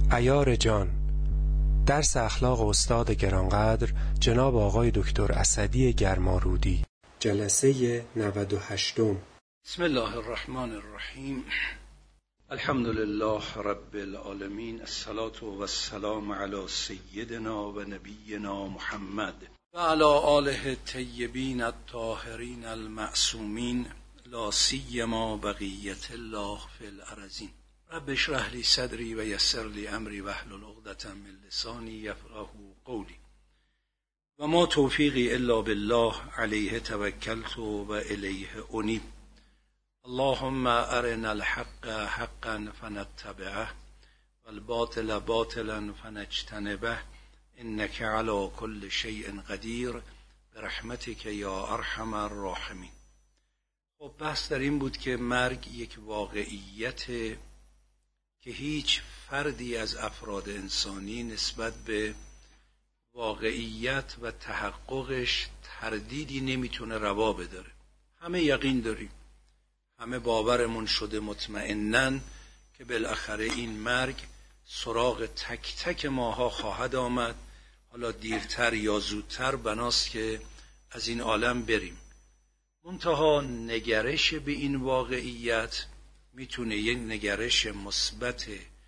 عیار جان، درس اخلاق استاد گرانقدر جناب آقای دکتر اسدی گرمارودی، جلسه 98. بسم الله الرحمن الرحیم. الحمد لله رب العالمین، الصلاة و السلام علی سیدنا و نبینا محمد و علی آله الطیبین الطاهرین المعصومین، لا سیما بقیة الله فی الارضین. رب اشرح لی صدری و یسر لی امری واحلل عقدة من لسانی یفقهوا قولی. و ما توفیقی الا بالله، علیه توکلت و الیه انیب. اللهم ارنا الحق حقا فنتبعه والباطل باطلا فنجتنبه انك على كل شيء قدیر برحمتك یا ارحم الراحمین. خب بحث در این بود که مرگ یک واقعیت که هیچ فردی از افراد انسانی نسبت به واقعیت و تحققش تردیدی نمیتونه روا بداره. همه یقین داریم، همه باورمون شده مطمئنن که بالاخره این مرگ سراغ تک تک ماها خواهد آمد، حالا دیرتر یا زودتر، بناست که از این عالم بریم. منتها نگرش به این واقعیت میتونه یک نگرش مثبت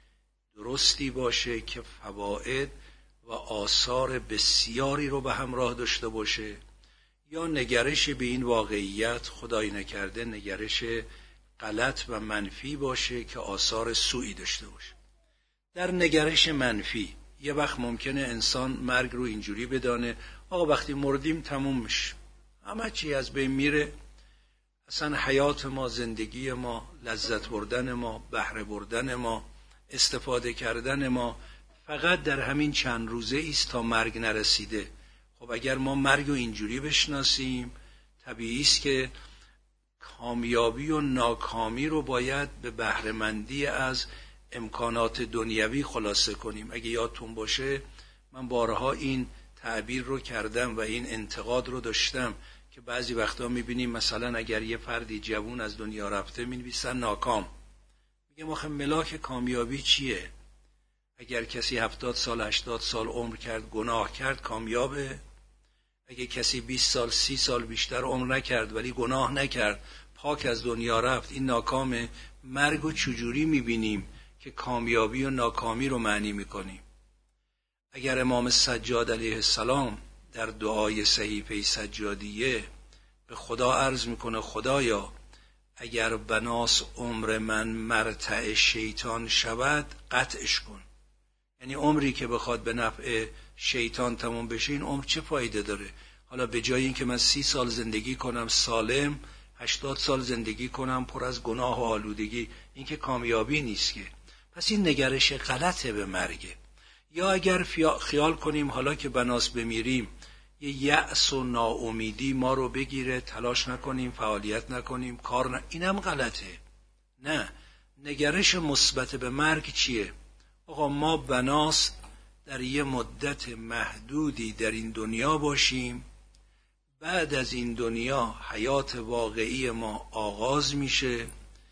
درستی باشه که فواید و آثار بسیاری رو به همراه داشته باشه، یا نگرش به این واقعیت خدای نکرده نگرش غلط و منفی باشه که آثار سوئی داشته باشه. در نگرش منفی یه وقت ممکنه انسان مرگ رو اینجوری بدانه آقا وقتی مردیم تموم میشه، همه چی از بین میره، اصلا حیات ما، زندگی ما، لذت بردن ما، بهره بردن ما، استفاده کردن ما فقط در همین چند روزه است تا مرگ نرسیده. خب اگر ما مرگ رو اینجوری بشناسیم، طبیعی است که کامیابی و ناکامی رو باید به بهره‌مندی از امکانات دنیوی خلاصه کنیم. اگه یادتون باشه من بارها این تعبیر رو کردم و این انتقاد رو داشتم که بعضی وقتا میبینیم مثلا اگر یه فردی جوون از دنیا رفته مینویسن ناکام. میگم آخه ملاک کامیابی چیه؟ اگر کسی 70 سال 80 سال عمر کرد، گناه کرد، کامیابه؟ اگه کسی 20 سال 30 سال بیشتر عمر نکرد ولی گناه نکرد، پاک از دنیا رفت، این ناکامه؟ مرگ رو چجوری میبینیم که کامیابی و ناکامی رو معنی میکنیم؟ اگر امام سجاد علیه السلام در دعای صحیفه سجادیه به خدا عرض میکنه خدایا اگر بناس عمر من مرتع شیطان شود قطعش کن، یعنی عمری که بخواد به نفع شیطان تموم بشه این عمر چه فایده داره؟ حالا به جای این که من 30 سال زندگی کنم سالم، 80 سال زندگی کنم پر از گناه و آلودگی، این که کامیابی نیست که. پس این نگرش غلطه به مرگه. یا اگر خیال کنیم حالا که بناس بمیریم یه یأس و ناامیدی ما رو بگیره، تلاش نکنیم، فعالیت نکنیم، اینم غلطه. نه، نگرش مثبت به مرگ چیه؟ آقا ما بناس در یه مدت محدودی در این دنیا باشیم، بعد از این دنیا حیات واقعی ما آغاز میشه.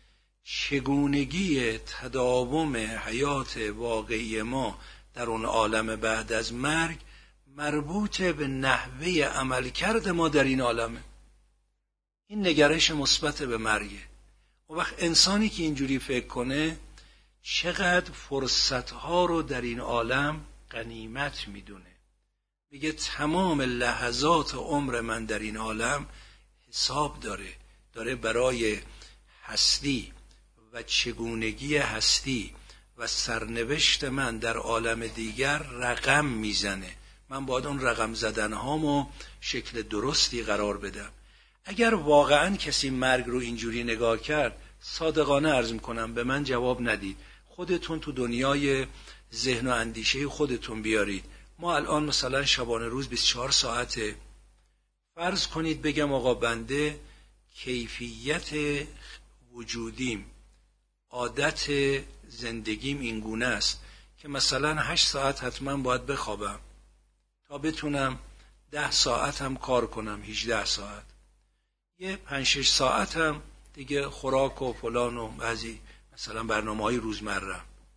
چگونگی تداوم حیات واقعی ما در اون عالم بعد از مرگ مربوط به نحوه عملکرد ما در این عالمه. این نگرش مثبت به مرگه. اون وقت انسانی که اینجوری فکر کنه چقدر فرصتها رو در این عالم غنیمت میدونه. میگه تمام لحظات عمر من در این عالم حساب داره برای هستی و چگونگی هستی و سرنوشت من در عالم دیگر رقم میزنه. من باید اون رقم زدنهامو شکل درستی قرار بدم. اگر واقعا کسی مرگ رو اینجوری نگاه کرد، صادقانه عرض میکنم به من جواب ندید، خودتون تو دنیای ذهن و اندیشه خودتون بیارید. ما الان مثلا شبانه روز 24 ساعته، فرض کنید بگم آقا بنده کیفیت وجودیم، عادت زندگیم این گونه است که مثلا 8 ساعت حتما باید بخوابم تا بتونم 10 ساعت هم کار کنم، 18 ساعت، یه 5-6 ساعت هم دیگه خوراک و فلان و بعضی مثلا برنامه‌های روزمره.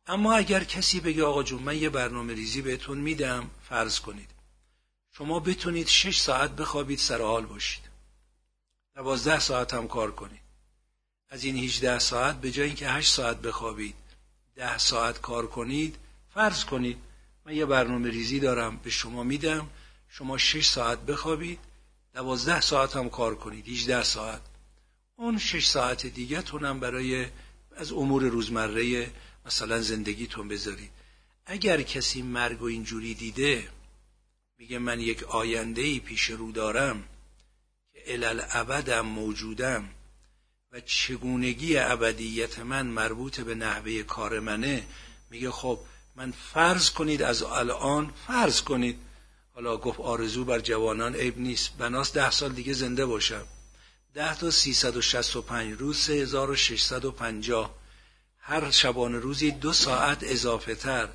اما اگر کسی بگه آقا جون من یه برنامه ریزی بهتون میدم، فرض کنید شما بتونید 6 ساعت بخوابید سر حال باشید، 12 ساعت هم کار کنید، از این 18 ساعت به جای اینکه 8 ساعت بخوابید 10 ساعت کار کنید، فرض کنید من یه برنامه ریزی دارم به شما میدم، شما 6 ساعت بخوابید 12 ساعت هم کار کنید، 18 ساعت، اون 6 ساعت دیگه تونم برای از امور روزمره مثلا زندگیتون بذارید. اگر کسی مرگ و اینجوری دیده میگه من یک آینده‌ای پیش رو دارم که الالابدم موجودم و چگونگی ابدیت من مربوط به نحوه کار منه، میگه خب من فرض کنید از الان، فرض کنید، حالا گفت آرزو بر جوانان عیب نیست، بناس 10 سال دیگه زنده باشم، 10 تا 365 روز 3650، هر شبانه روزی 2 ساعت اضافه تر،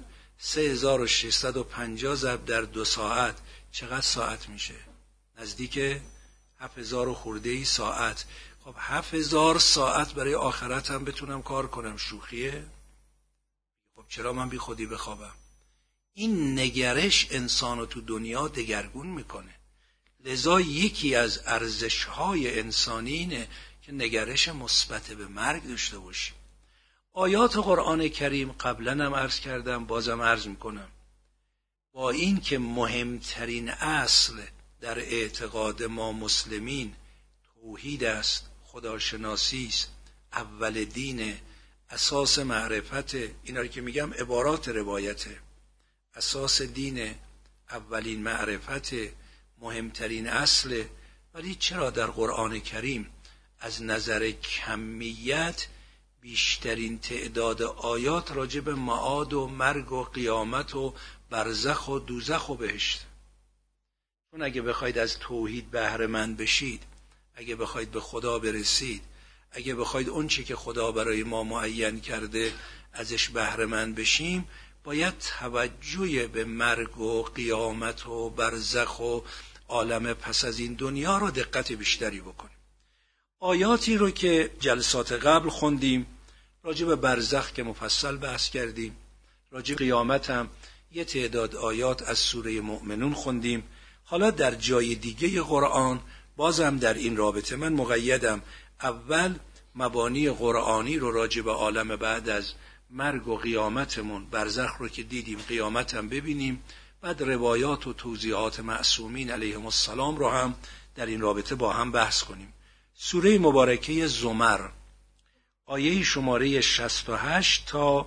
3650 ضرب در 2 ساعت چقدر ساعت میشه؟ نزدیک 7000 خورده ساعت. خب 7000 ساعت برای آخرت هم بتونم کار کنم، شوخیه؟ خب چرا من بی خودی بخوابم؟ این نگرش انسانو تو دنیا دگرگون میکنه. لذا یکی از ارزش‌های انسانی اینه که نگرش مثبت به مرگ داشته باشیم. آیات قرآن کریم قبلا هم عرض کردم، بازم عرض میکنم، با این که مهمترین اصل در اعتقاد ما مسلمین توحید است، خداشناسی است، اول دین، اساس معرفت، اینا رو که میگم عبارات روایته، اساس دین، اولین معرفت، مهمترین اصل، ولی چرا در قرآن کریم از نظر کمیت بیشترین تعداد آیات راجع به معاد و مرگ و قیامت و برزخ و دوزخ و بهشت؟ چون اگه بخواید از توحید بهره مند بشید، اگه بخواید به خدا برسید، اگه بخواید اون چی که خدا برای ما معین کرده ازش بهره مند بشیم، باید توجه به مرگ و قیامت و برزخ و عالم پس از این دنیا رو دقت بیشتری بکنیم. آیاتی رو که جلسات قبل خوندیم راجع به برزخ که مفصل بحث کردیم، راجع به قیامت هم یه تعداد آیات از سوره مؤمنون خوندیم. حالا در جای دیگه قرآن بازم در این رابطه من مقیدم، اول مبانی قرآنی رو راجع به عالم بعد از مرگ و قیامتمون، برزخ رو که دیدیم، قیامت هم ببینیم، بعد روایات و توضیحات معصومین علیهم السلام رو هم در این رابطه با هم بحث کنیم. سوره مبارکه زمر آیه شماره 68 تا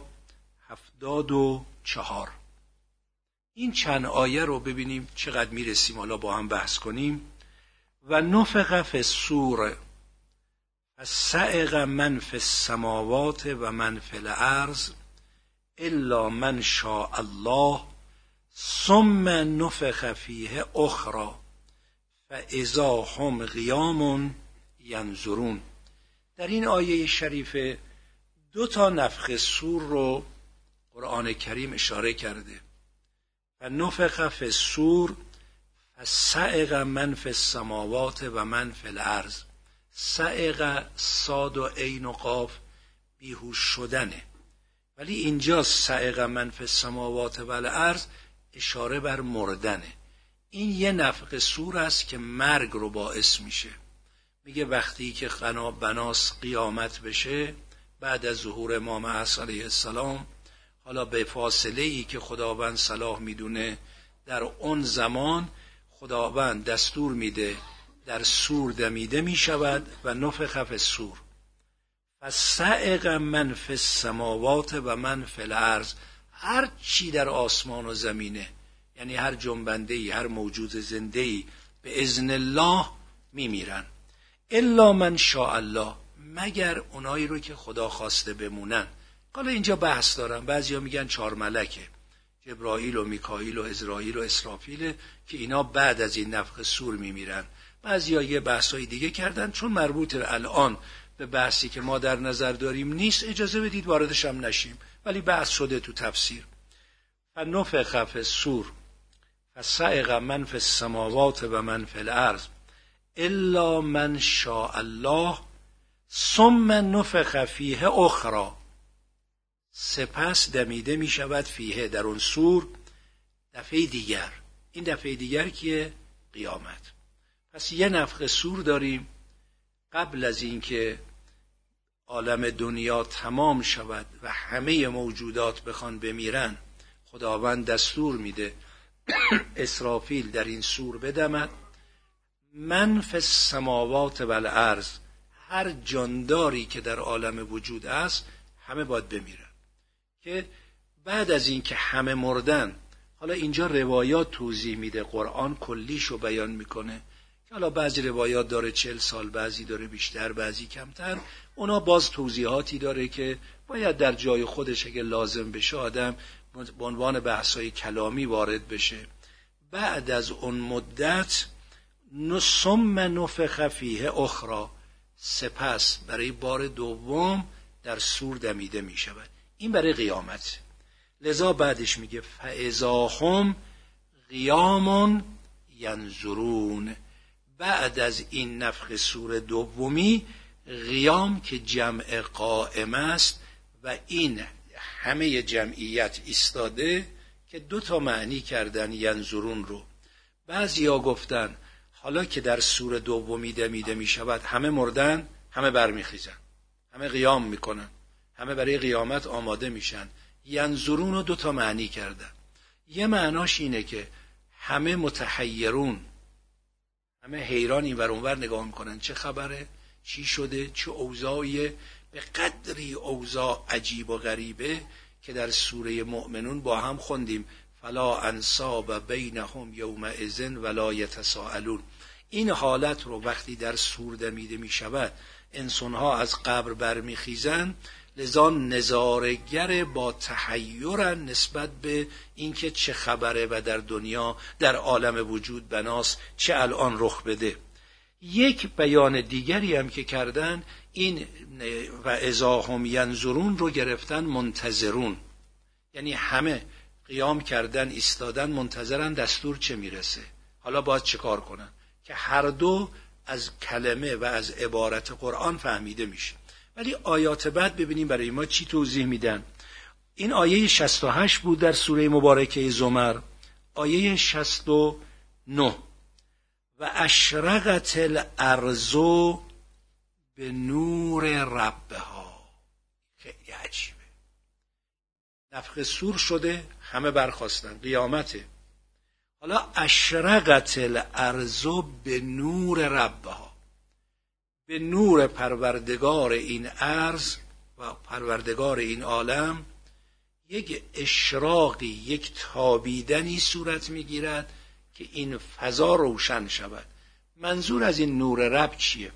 74، این چند آیه رو ببینیم چقدر میرسیم، حالا با هم بحث کنیم. و نفخ فی الصور فصعق من فی السماوات و من فی الارض الا من شاء الله ثم نفخ فیه اخری فاذا هم قیام ینظرون. در این آیه شریفه 2 نفخ صور رو قرآن کریم اشاره کرده. و نفخ فی الصور فصعق من فی السماوات و من فی الارض. صعق صاد و عین و قاف بیهوش شدنه، ولی اینجا صعق من فی السماوات و الارض اشاره بر مردنه. این یه نفخ صور است که مرگ رو باعث میشه. میگه وقتی که بناس قیامت بشه بعد از ظهور امام عصر علیه السلام، حالا به فاصله ای که خداوند صلاح میدونه، در اون زمان خداوند دستور میده در صور دمیده میشود و نفخ فی الصور فصعق من فی السماوات و من فی الارض. هر چی در آسمان و زمینه، یعنی هر جنبنده‌ای، هر موجود زنده‌ای به اذن الله میمیرن. الا من شاء الله، مگر اونایی رو که خدا خواسته بمونن. حالا اینجا بحث دارم، بعضیا میگن 4 ملکه، جبرائیل و میکائیل و عزرائیل و اسرافیل، که اینا بعد از این نفخ صور میمیرن. بعضیا یه بحثای دیگه کردن، چون مربوط الان به بحثی که ما در نظر داریم نیست، اجازه بدید واردش هم نشیم، ولی بحث شده تو تفسیر. فنفخ فی الصور فصعق من فی السماوات و من فی الارض الا من شاء الله ثم نفخ فیه اخری. سپس دمیده می شود فیه در اون سور دفعه دیگر. این دفعه دیگر که قیامت. پس یه نفخ سور داریم قبل از اینکه عالم دنیا تمام شود و همه موجودات بخوان بمیرن. خداوند دستور میده اسرافیل در این سور بدمد. من فی السماوات و الارض، هر جانداری که در عالم وجود است همه باید بمیرن. که بعد از این که همه مردن، حالا اینجا روایات توضیح میده، قرآن کلیشو بیان میکنه که حالا بعضی روایات داره 40 سال، بعضی داره بیشتر، بعضی کمتر. اونا باز توضیحاتی داره که باید در جای خودش اگه لازم بشه آدم به عنوان بحثای کلامی وارد بشه. بعد از اون مدت ثم نفخ فیه اخری، سپس برای بار دوم در سور دمیده می شود. این برای قیامت. لذا بعدش میگه فاذا هم قیام ینظرون. بعد از این نفخ سور دومی قیام که جمع قائم است و این همه جمعیت ایستاده که 2 معنی کردن ینظرون رو. بعضیا گفتن حالا که در سور دومی دمیده می شود همه مردن، همه برمیخیزن، همه قیام میکنن، همه برای قیامت آماده میشن. ینظرون رو 2 معنی کردن. یه معناش اینه که همه متحیرون، همه حیران این ور اون ور نگاه میکنن چه خبره، چی شده، چه اوضاعیه. به قدری اوضاع عجیب و غریبه که در سوره مؤمنون با هم خوندیم فلا انساب بینهم یومئذ ولا یتساءلون. این حالت رو وقتی در سور دمیده می شود انسانها از قبر برمیخیزن، لذا نظاره‌گر با تحیرن نسبت به اینکه چه خبره و در دنیا در عالم وجود بناس چه الان رخ بده. یک بیان دیگری هم که کردن این و اذا هم ینظرون رو گرفتن منتظرون، یعنی همه قیام کردن، ایستادن، منتظرن دستور چه میرسه، حالا باید چه کار کنن، که هر دو از کلمه و از عبارت قرآن فهمیده میشه. ولی آیات بعد ببینیم برای ما چی توضیح میدن. این آیه 68 بود در سوره مبارکه زمر. آیه 69 و اشرقت الارض به نور ربها. خیلی عجیبه. نفخ سور شده، همه برخاستن، قیامته. حالا اشرقت الارض به نور ربها، به نور پروردگار این ارض و پروردگار این عالم یک اشراقی، یک تابیدنی صورت میگیرد که این فضا روشن شود. منظور از این نور رب چیه؟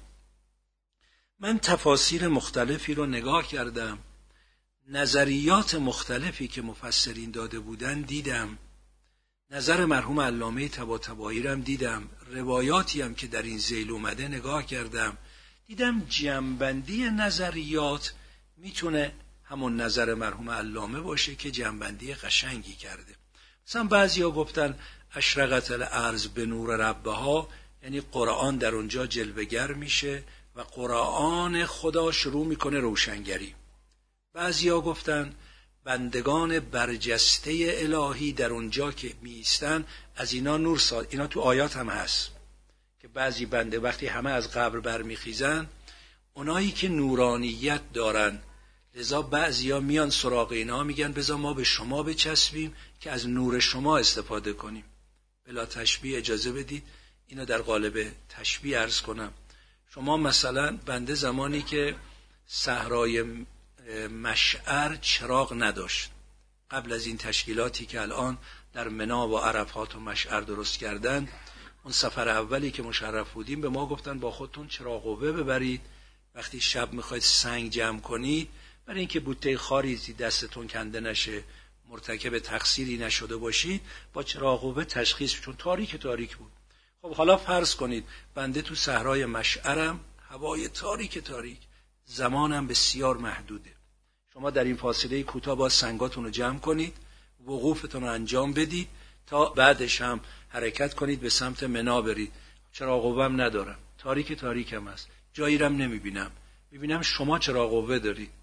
من تفاسیر مختلفی رو نگاه کردم، نظریات مختلفی که مفسرین داده بودن دیدم، نظر مرحوم علامه طباطبایی رو هم دیدم، روایاتی هم که در این ذیل اومده نگاه کردم، دیدم جمع‌بندی نظریات میتونه همون نظر مرحوم علامه باشه که جمع‌بندی قشنگی کرده. مثلا بعضیا گفتن اشرقت الارض به نور ربها، یعنی قرآن در اونجا جلوه‌گر میشه و قرآن خدا شروع میکنه روشنگری. بعضیا گفتن بندگان برجسته الهی در اونجا که میستن از اینا نور اینا تو آیات هم هست که بعضی بنده وقتی همه از قبر برمیخیزن، اونایی که نورانیت دارن، لذا بعضیا میان سراغ اینا میگن بذار ما به شما بچسبیم که از نور شما استفاده کنیم. بلا تشبیه اجازه بدید اینو در قالب تشبیه عرض کنم. شما مثلا بنده زمانی که صحرای مشعر چراغ نداشت، قبل از این تشکیلاتی که الان در منا و عرفات و مشعر درست کردن، اون سفر اولی که مشرف بودیم به ما گفتن با خودتون چراغ قوه ببرید، وقتی شب میخواید سنگ جمع کنید برای اینکه بوته خاریزی دستتون کنده نشه، مرتکب تقصیری نشده باشید، با چراغ قوه تشخیص، چون تاریک بود. خب حالا فرض کنید بنده تو صحرای مشعرم، هوای تاریک، زمانم بسیار محدوده. شما در این فاصله کوتاه با سنگاتون رو جمع کنید، وقوفتون رو انجام بدید تا بعدش هم حرکت کنید به سمت منا برید. چراغ قوه‌ام ندارم، تاریکم است، جایی رم نمیبینم، میبینم شما چراغ قوه دارید.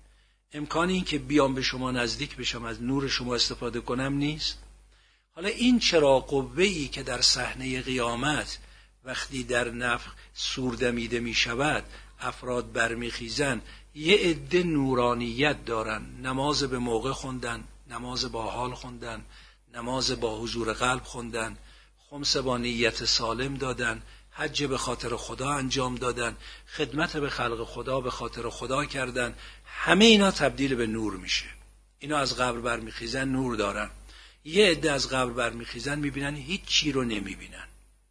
امکان این که بیام به شما نزدیک بشم، از نور شما استفاده کنم نیست. حالا این چراغ قوه‌ای که در صحنه قیامت وقتی در نفخ صور دمیده می شود افراد برمیخیزن، یه عده نورانیت دارن، نماز به موقع خوندن، نماز با حال خوندن، نماز با حضور قلب خوندن، خمس با نیت سالم دادن، حج به خاطر خدا انجام دادن، خدمت به خلق خدا به خاطر خدا کردن. همه اینا تبدیل به نور میشه. اینا از قبر برمیخیزن، نور دارن. یه عده از قبر برمیخیزن، میبینن هیچ چی رو نمیبینن.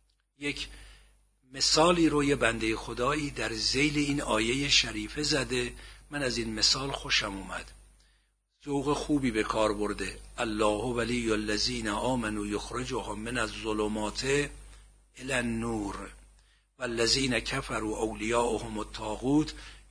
یک مثالی رو یه بنده خدایی در ذیل این آیه شریفه زده، من از این مثال خوشم اومد، ذوق خوبی به کار برده. الله ولی الذین آمنوا یخرجهم من الظلمات الی النور والذین کفروا اولیاءهم الطاغوت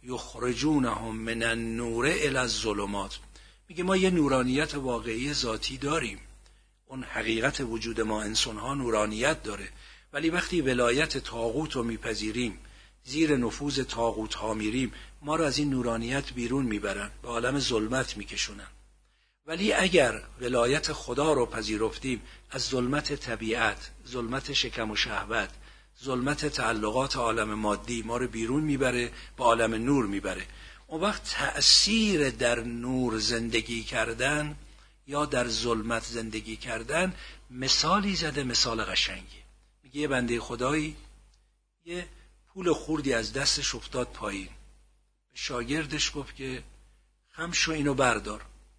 یخرجونهم من النور الی الظلمات. میگه ما یه نورانیت واقعی ذاتی داریم، اون حقیقت وجود ما انسان‌ها نورانیت داره، ولی وقتی ولایت طاغوت رو میپذیریم، زیر نفوذ طاغوت ها میریم، ما رو از این نورانیت بیرون میبرن، به عالم ظلمت میکشونن. ولی اگر ولایت خدا رو پذیرفتیم، از ظلمت طبیعت، ظلمت شکم و شهوت، ظلمت تعلقات عالم مادی ما رو بیرون میبره، به عالم نور میبره. اون وقت تأثیر در نور زندگی کردن یا در ظلمت زندگی کردن، مثالی زده، مثال قشنگی. میگه یه بنده خدایی یه پول خوردی از دستش افتاد پایین، به شاگردش گفت که خم شو اینو بردار.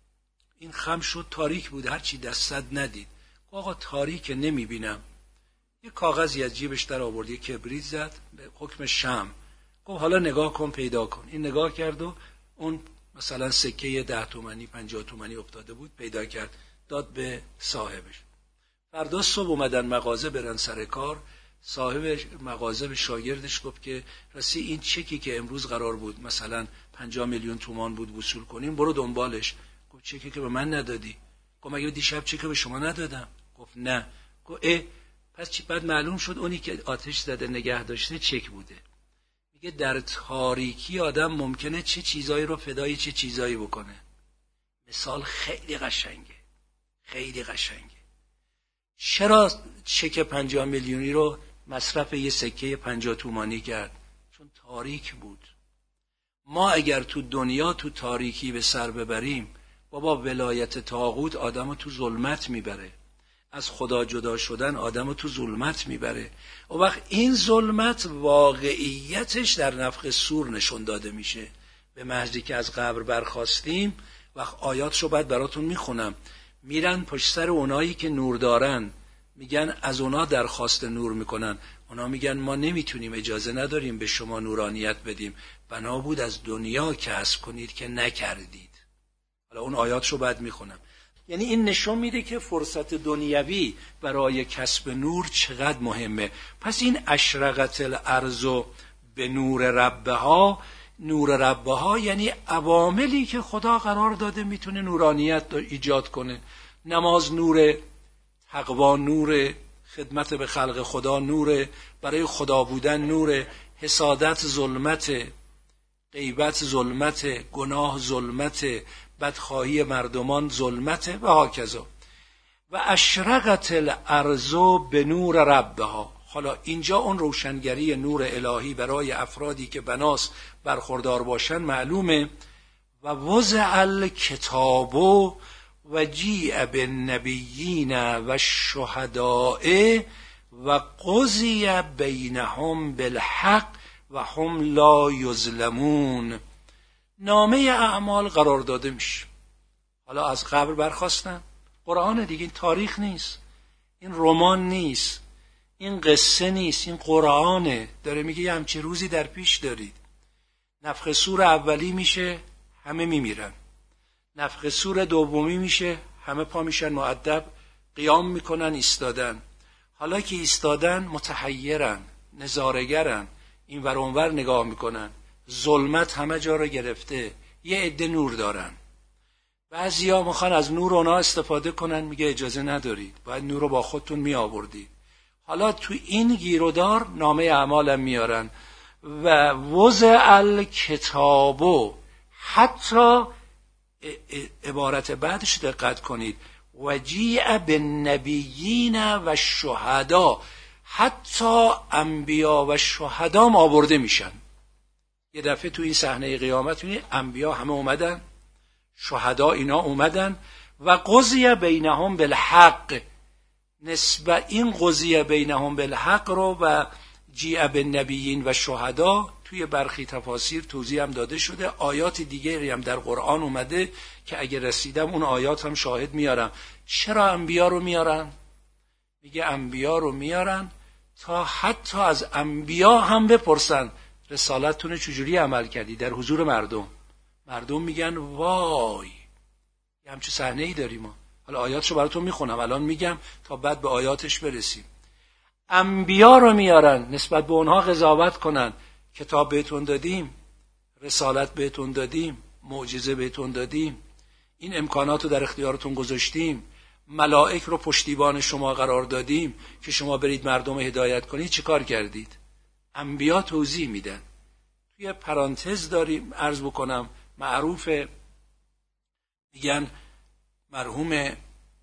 این خم شد، تاریک بود، هرچی دستت ندید. گفت آقا تاریکه نمیبینم. یه کاغذی از جیبش در آورد، یه کبریت زد به حکم شمع، گفت حالا نگاه کن پیدا کن. این نگاه کرد و اون مثلا سکه 10 تومانی 50 تومانی افتاده بود، پیدا کرد، داد به صاحبش. فردا صبح اومدن مغازه برن سر کار، صاحب مغازه به شاگردش گفت که راستی این چکی که امروز قرار بود مثلا 50 میلیون تومان بود وصول کنیم، برو دنبالش. گفت چکی که به من ندادی؟ گفت مگه دیشب چک به شما ندادم؟ گفت نه. گفت پس چی؟ بعد معلوم شد اونی که آتش زده نگه داشته چک بوده. میگه در تاریکی آدم ممکنه چه چیزایی رو فدای چه چیزایی بکنه. مثال خیلی قشنگه، خیلی قشنگه. چرا چک 50 میلیونی رو مصرف یه سکه 50 تومانی کرد؟ چون تاریک بود. ما اگر تو دنیا تو تاریکی به سر ببریم، بابا ولایت طاغوت آدمو تو ظلمت میبره، از خدا جدا شدن آدمو تو ظلمت میبره. و وقت این ظلمت واقعیتش در نفخ صور نشون داده میشه. به محضی که از قبر برخاستیم، وقت آیاتشو بعد براتون میخونم، میرن پشت سر اونایی که نور دارن، میگن از اونا درخواست نور میکنن. اونا میگن ما نمیتونیم، اجازه نداریم به شما نورانیت بدیم، بنا بود از دنیا کسب کنید که نکردید. حالا اون آیاتشو بعد میخونم. یعنی این نشون میده که فرصت دنیوی برای کسب نور چقدر مهمه. پس این اشرقت الارض به نور ربها، نور ربها یعنی عواملی که خدا قرار داده میتونه نورانیت ایجاد کنه. نماز نور، تقوا نور، خدمت به خلق خدا نور، برای خدا بودن نور، حسادت ظلمت، غیبت ظلمت، گناه ظلمت، بدخواهی مردمان ظلمت و هاکذا. و اشرقت الارض به نور ربها. حالا اینجا اون روشنگری نور الهی برای افرادی که بناس برخوردار باشن معلومه. و وضع الکتاب و جیء بالنبیین و الشهداء و قضی بینهم بالحق و هم لا یظلمون. نامه اعمال قرار داده میشه. حالا از قبر برخواستن، قرآن دیگه، این تاریخ نیست، این رمان نیست، این قصه نیست، این قرآنه. داره میگه یه همچه روزی در پیش دارید. نفخ صور اولی میشه، همه میمیرن. نفخ صور دومی میشه، همه پا میشن مؤدب، قیام میکنن، ایستادن. حالا که ایستادن متحیرن، نظاره‌گرن، این ور اون ور نگاه میکنن. ظلمت همه جا رو گرفته، یه عده نور دارن. بعضیا میخوان از نور اونا استفاده کنن، میگه اجازه ندارید، باید نور رو با خودتون می آوردید. حالا تو این گیرودار نامه اعمالم میارن. و وضع الکتاب، حتی عبارت بعدش دقت کنید، وجیع بالنبیین و شهدا، حتی انبیا و شهدا هم آورده میشن. یه دفعه تو این صحنه قیامت می‌بینید انبیا همه اومدن، شهدا اینا اومدن و قضیه بینهم بالحق. نسبت این قضیه بینهم بالحق رو و جیع بالنبیین و شهدا توی برخی تفاسیر توضیح هم داده شده. آیات دیگری هم در قرآن اومده که اگه رسیدم اون آیات هم شاهد میارم. چرا انبیا رو میارن؟ میگه انبیا رو میارن تا حتی از انبیا هم بپرسن رسالتتون چجوری عمل کردی در حضور مردم. مردم میگن وای، یه همچه صحنه‌ای داریم ما. حالا آیاتشو براتون میخونم، الان میگم تا بعد به آیاتش برسیم. انبیا رو میارن نسبت به اونها قضاوت کنن، کتاب بهتون دادیم، رسالت بهتون دادیم، معجزه بهتون دادیم، این امکانات رو در اختیارتون گذاشتیم، ملائک رو پشتیبان شما قرار دادیم که شما برید مردم هدایت کنید، چه کار کردید؟ انبیا توضیح میدن. توی پرانتز داریم عرض بکنم، معروفه، میگن مرحوم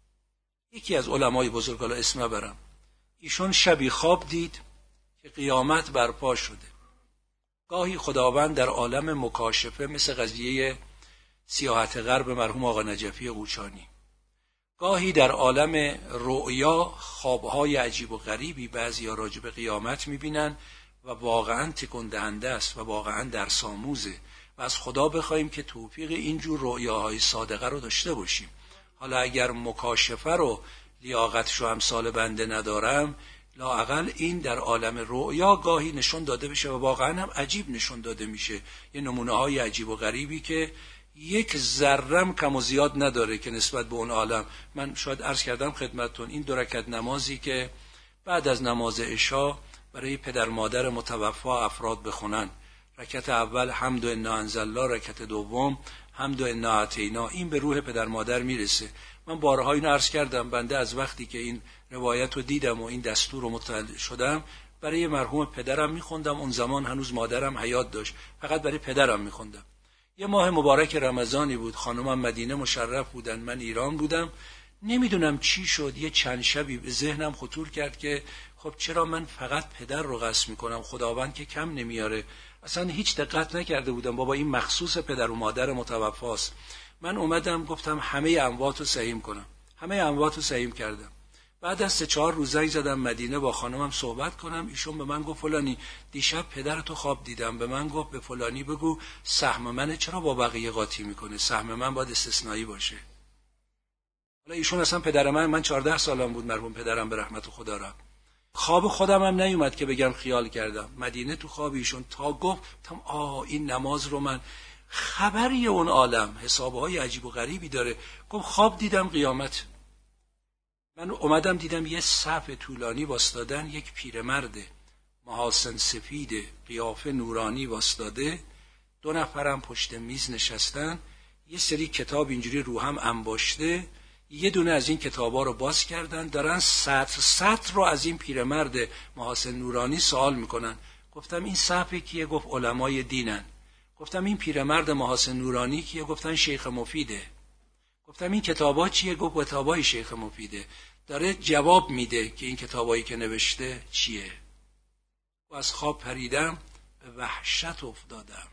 یکی از علمای بزرگ، حالا اسم نبرم، ایشون شبی خواب دید که قیامت برپا شده. گاهی خداوند در عالم مکاشفه مثل قضیه سیاحت غرب مرحوم آقا نجفی قوچانی، گاهی در عالم رؤیا خوابهای عجیب و غریبی بعضیا راجع به قیامت میبینن و واقعا تکون دهنده است و واقعا درس آموزه و از خدا بخوایم که توفیق اینجور رؤیاهای صادقه رو داشته باشیم. حالا اگر مکاشفه رو لیاقتشو امثال بنده ندارم، لااقل این در عالم رؤیا گاهی نشون داده بشه و واقعا هم عجیب نشون داده میشه. یه نمونه های عجیب و غریبی که یک ذرم کم و زیاد نداره که نسبت به اون عالم. من شاید عرض کردم خدمتتون، این 2 رکعت نمازی که بعد از نماز عشا برای پدر مادر متوفا افراد بخونن، رکعت اول حمد و انا انزلنا، رکعت دوم حمد و انا اعطینا، این به روح پدر مادر میرسه. من بارها اینو عرض کردم، بنده از وقتی که این روایت رو دیدم و این دستور رو مطلع شدم برای مرحوم پدرم میخوندم. اون زمان هنوز مادرم حیات داشت، فقط برای پدرم میخوندم. یه ماه مبارک رمضانی بود، خانومم مدینه مشرف بودن، من ایران بودم. نمیدونم چی شد، یه چند شبی به ذهنم خطور کرد که خب چرا من فقط پدر رو قصد میکنم، خداوند که کم نمیاره. اصلا هیچ دقت نکرده بودم بابا این مخصوص پدر و مادر متوفاست. من اومدم گفتم همه اموات رو سهیم کنم، همه اموات رو سهیم کردم. بعد از 3-4 روز زنگ زدم مدینه با خانمم صحبت کنم. ایشون به من گفت فلانی دیشب پدرتو خواب دیدم، به من گفت به فلانی بگو سهم منه، چرا با بقیه قاطی میکنه، سهم من باید استثنایی باشه. حالا ایشون اصلا پدر من 14 سالم بود، مرحوم پدرم به رحمت خدا رفت. خواب خودم هم نیومد که بگم خیال کردم، مدینه تو خواب ایشون تا گفتم این نماز رو من خبری اون عالم حسابهای عجیب و غریبی داره. گفت خواب دیدم قیامت. من اومدم دیدم یه صف طولانی واسطادن، یک پیرمرد محاسن سفید قیافه نورانی واسطاده، 2 نفرم پشت میز نشستن، یه سری کتاب اینجوری رو هم انباشته، یه دونه از این کتابا رو باز کردن، دارن سطر رو از این پیرمرد محاسن نورانی سوال میکنن. گفتم این صف کیه؟ گفت علمای دینن. گفتم این پیرمرد محاسن نورانی کیه؟ گفتن شیخ مفیده. گفتم این کتابا چیه؟ گفت کتابای شیخ مفیده. داره جواب میده که این کتابایی که نوشته چیه. و از خواب پریدم، به وحشت افتادم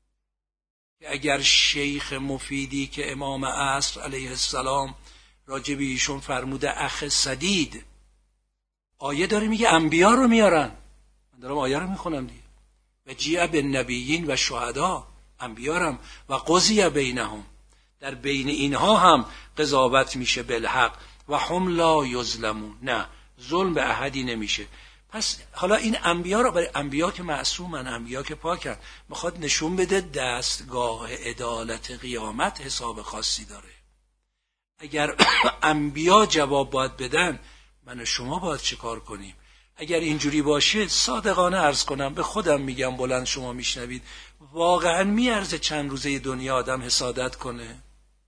که اگر شیخ مفیدی که امام عصر علیه السلام راجب ایشون فرموده اخ سدید، آیه داره میگه انبیا رو میارن، من دارم آیه رو میخونم دیگه، و جیع بالنبیین و شهدا، انبیارم و قضیه بینهم، در بین اینها هم قضاوت میشه بالحق و هم لا یظلمون، نه ظلم به احدی نمیشه. پس حالا این انبیا رو برای انبیا که معصومن، انبیا که پاکن، میخواد نشون بده دستگاه عدالت قیامت حساب خاصی داره. اگر انبیا جواب باید بدن، من و شما باید چه کار کنیم؟ اگر اینجوری باشه، صادقانه عرض کنم، به خودم میگم بلند شما میشنوید، واقعا میارزه چند روزه دنیا آدم حسادت کنه؟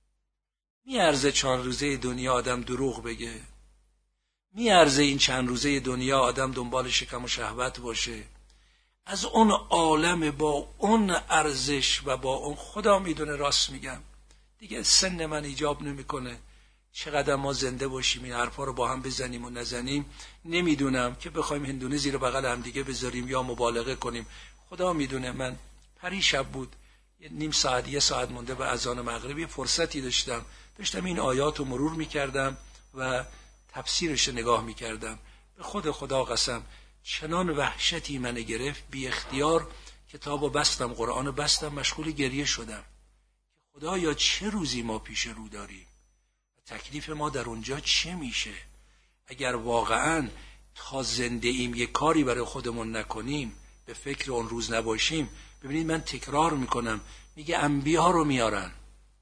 میارزه چند روزه دنیا آدم دروغ بگه؟ میارزه این چند روزه دنیا آدم دنبال شکم و شهوت باشه؟ از اون عالم با اون ارزش و با اون، خدا میدونه راست میگم، دیگه سن من ایجاب نمیکنه چقدر ما زنده باشیم این حرفا رو با هم بزنیم و نزنیم. نمیدونم که بخوایم هندونه زیر بغل هم دیگه بذاریم یا مبالغه کنیم. خدا میدونه. من پریشب بود، نیم ساعت 1 ساعت مونده به اذان مغرب، فرصتی داشتم این آیات رو مرور میکردم و تفسیرش نگاه میکردم. به خود خدا قسم چنان وحشتی من گرفت، بی اختیار کتابو بستم، قرآنو بستم، مشغول گریه شدم. خدایا چه روزی ما پیش رو داریم؟ تکلیف ما در اونجا چه میشه؟ اگر واقعاً تا زنده ایم یک کاری برای خودمون نکنیم، به فکر اون روز نباشیم. ببینید من تکرار میکنم، میگه انبیا رو میارن،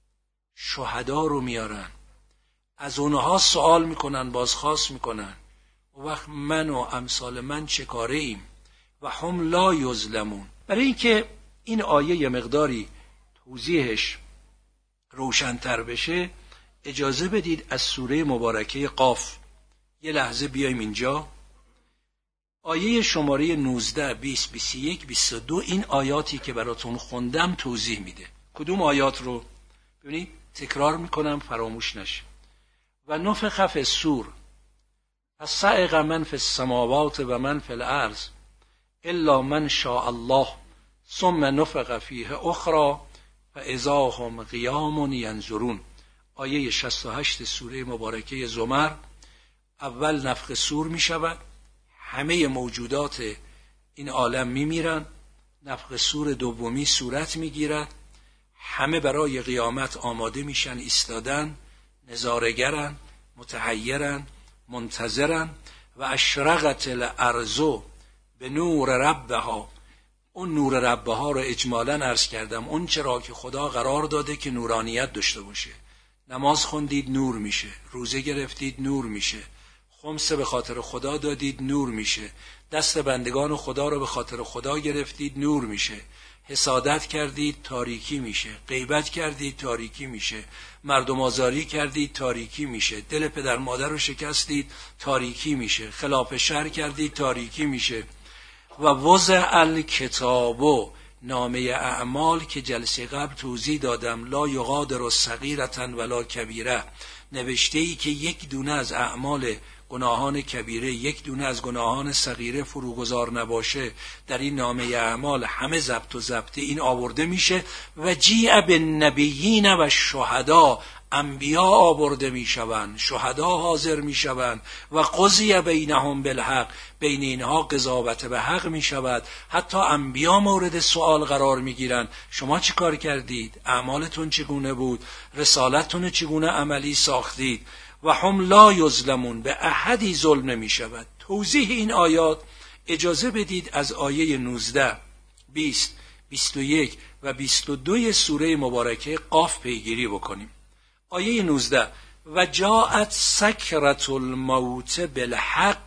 شهدا رو میارن، از اونها سوال میکنن، بازخواست میکنن. و وقت من و امثال من چه کاره ایم؟ و هم لا یظلمون. برای اینکه این آیه یه مقداری توضیحش روشن‌تر بشه، اجازه بدید از سوره مبارکه قاف یه لحظه بیایم اینجا. آیه شماره 19 20 21 22 این آیاتی که براتون خوندم توضیح میده. کدوم آیات رو؟ ببینید تکرار میکنم فراموش نشه. و نفخ فی الصور فصعق من فی السماوات و من فی الارض الا من شاء الله ثم نفخ فیه اخرى فاذا هم قیام ینظرون. آیه 68 سوره مبارکه زمر. اول نفخ صور می شود، همه موجودات این عالم می میرن. نفخ صور دومی صورت می گیرد، همه برای قیامت آماده میشن، ایستادن، نظاره‌گرن، متحیرن، منتظرن. و اشرقت الارض به نور ربها. اون نور ربها رو اجمالاً عرض کردم، اون چرا که خدا قرار داده که نورانیت داشته باشه. نماز خوندید نور میشه، روزه گرفتید نور میشه، خمسه به خاطر خدا دادید نور میشه، دست بندگان خدا رو به خاطر خدا گرفتید نور میشه، حسادت کردید تاریکی میشه، غیبت کردید تاریکی میشه، مردم آزاری کردید تاریکی میشه، دل پدر مادر رو شکستید تاریکی میشه، خلاف شرع کردید تاریکی میشه. و وضع الکتابو، نامه اعمال که جلسه قبل توضیح دادم، لا یغادر صغیرة ولا کبیره، نوشته ای که یک دونه از اعمال گناهان کبیره، یک دونه از گناهان صغیره فروگذار نباشه. در این نامه اعمال همه ضبط و ضبطی این آورده میشه. و جیع بالنبیین و شهدا، انبیا آورده میشوند، شهدا حاضر میشوند. و قضی بینهم بالحق، بین اینها قضاوت به حق میشود. حتی انبیا مورد سوال قرار میگیرن، شما چی کار کردید؟ اعمالتون چگونه بود؟ رسالتتون چگونه عملی ساختید؟ و هم لا یظلمون، به احدی ظلم نمی شود. توضیح این آیات اجازه بدید از آیه 19 20 21 و 22 سوره مبارکه قاف پیگیری بکنیم. آیه 19: و جاءت سکرة الموت بالحق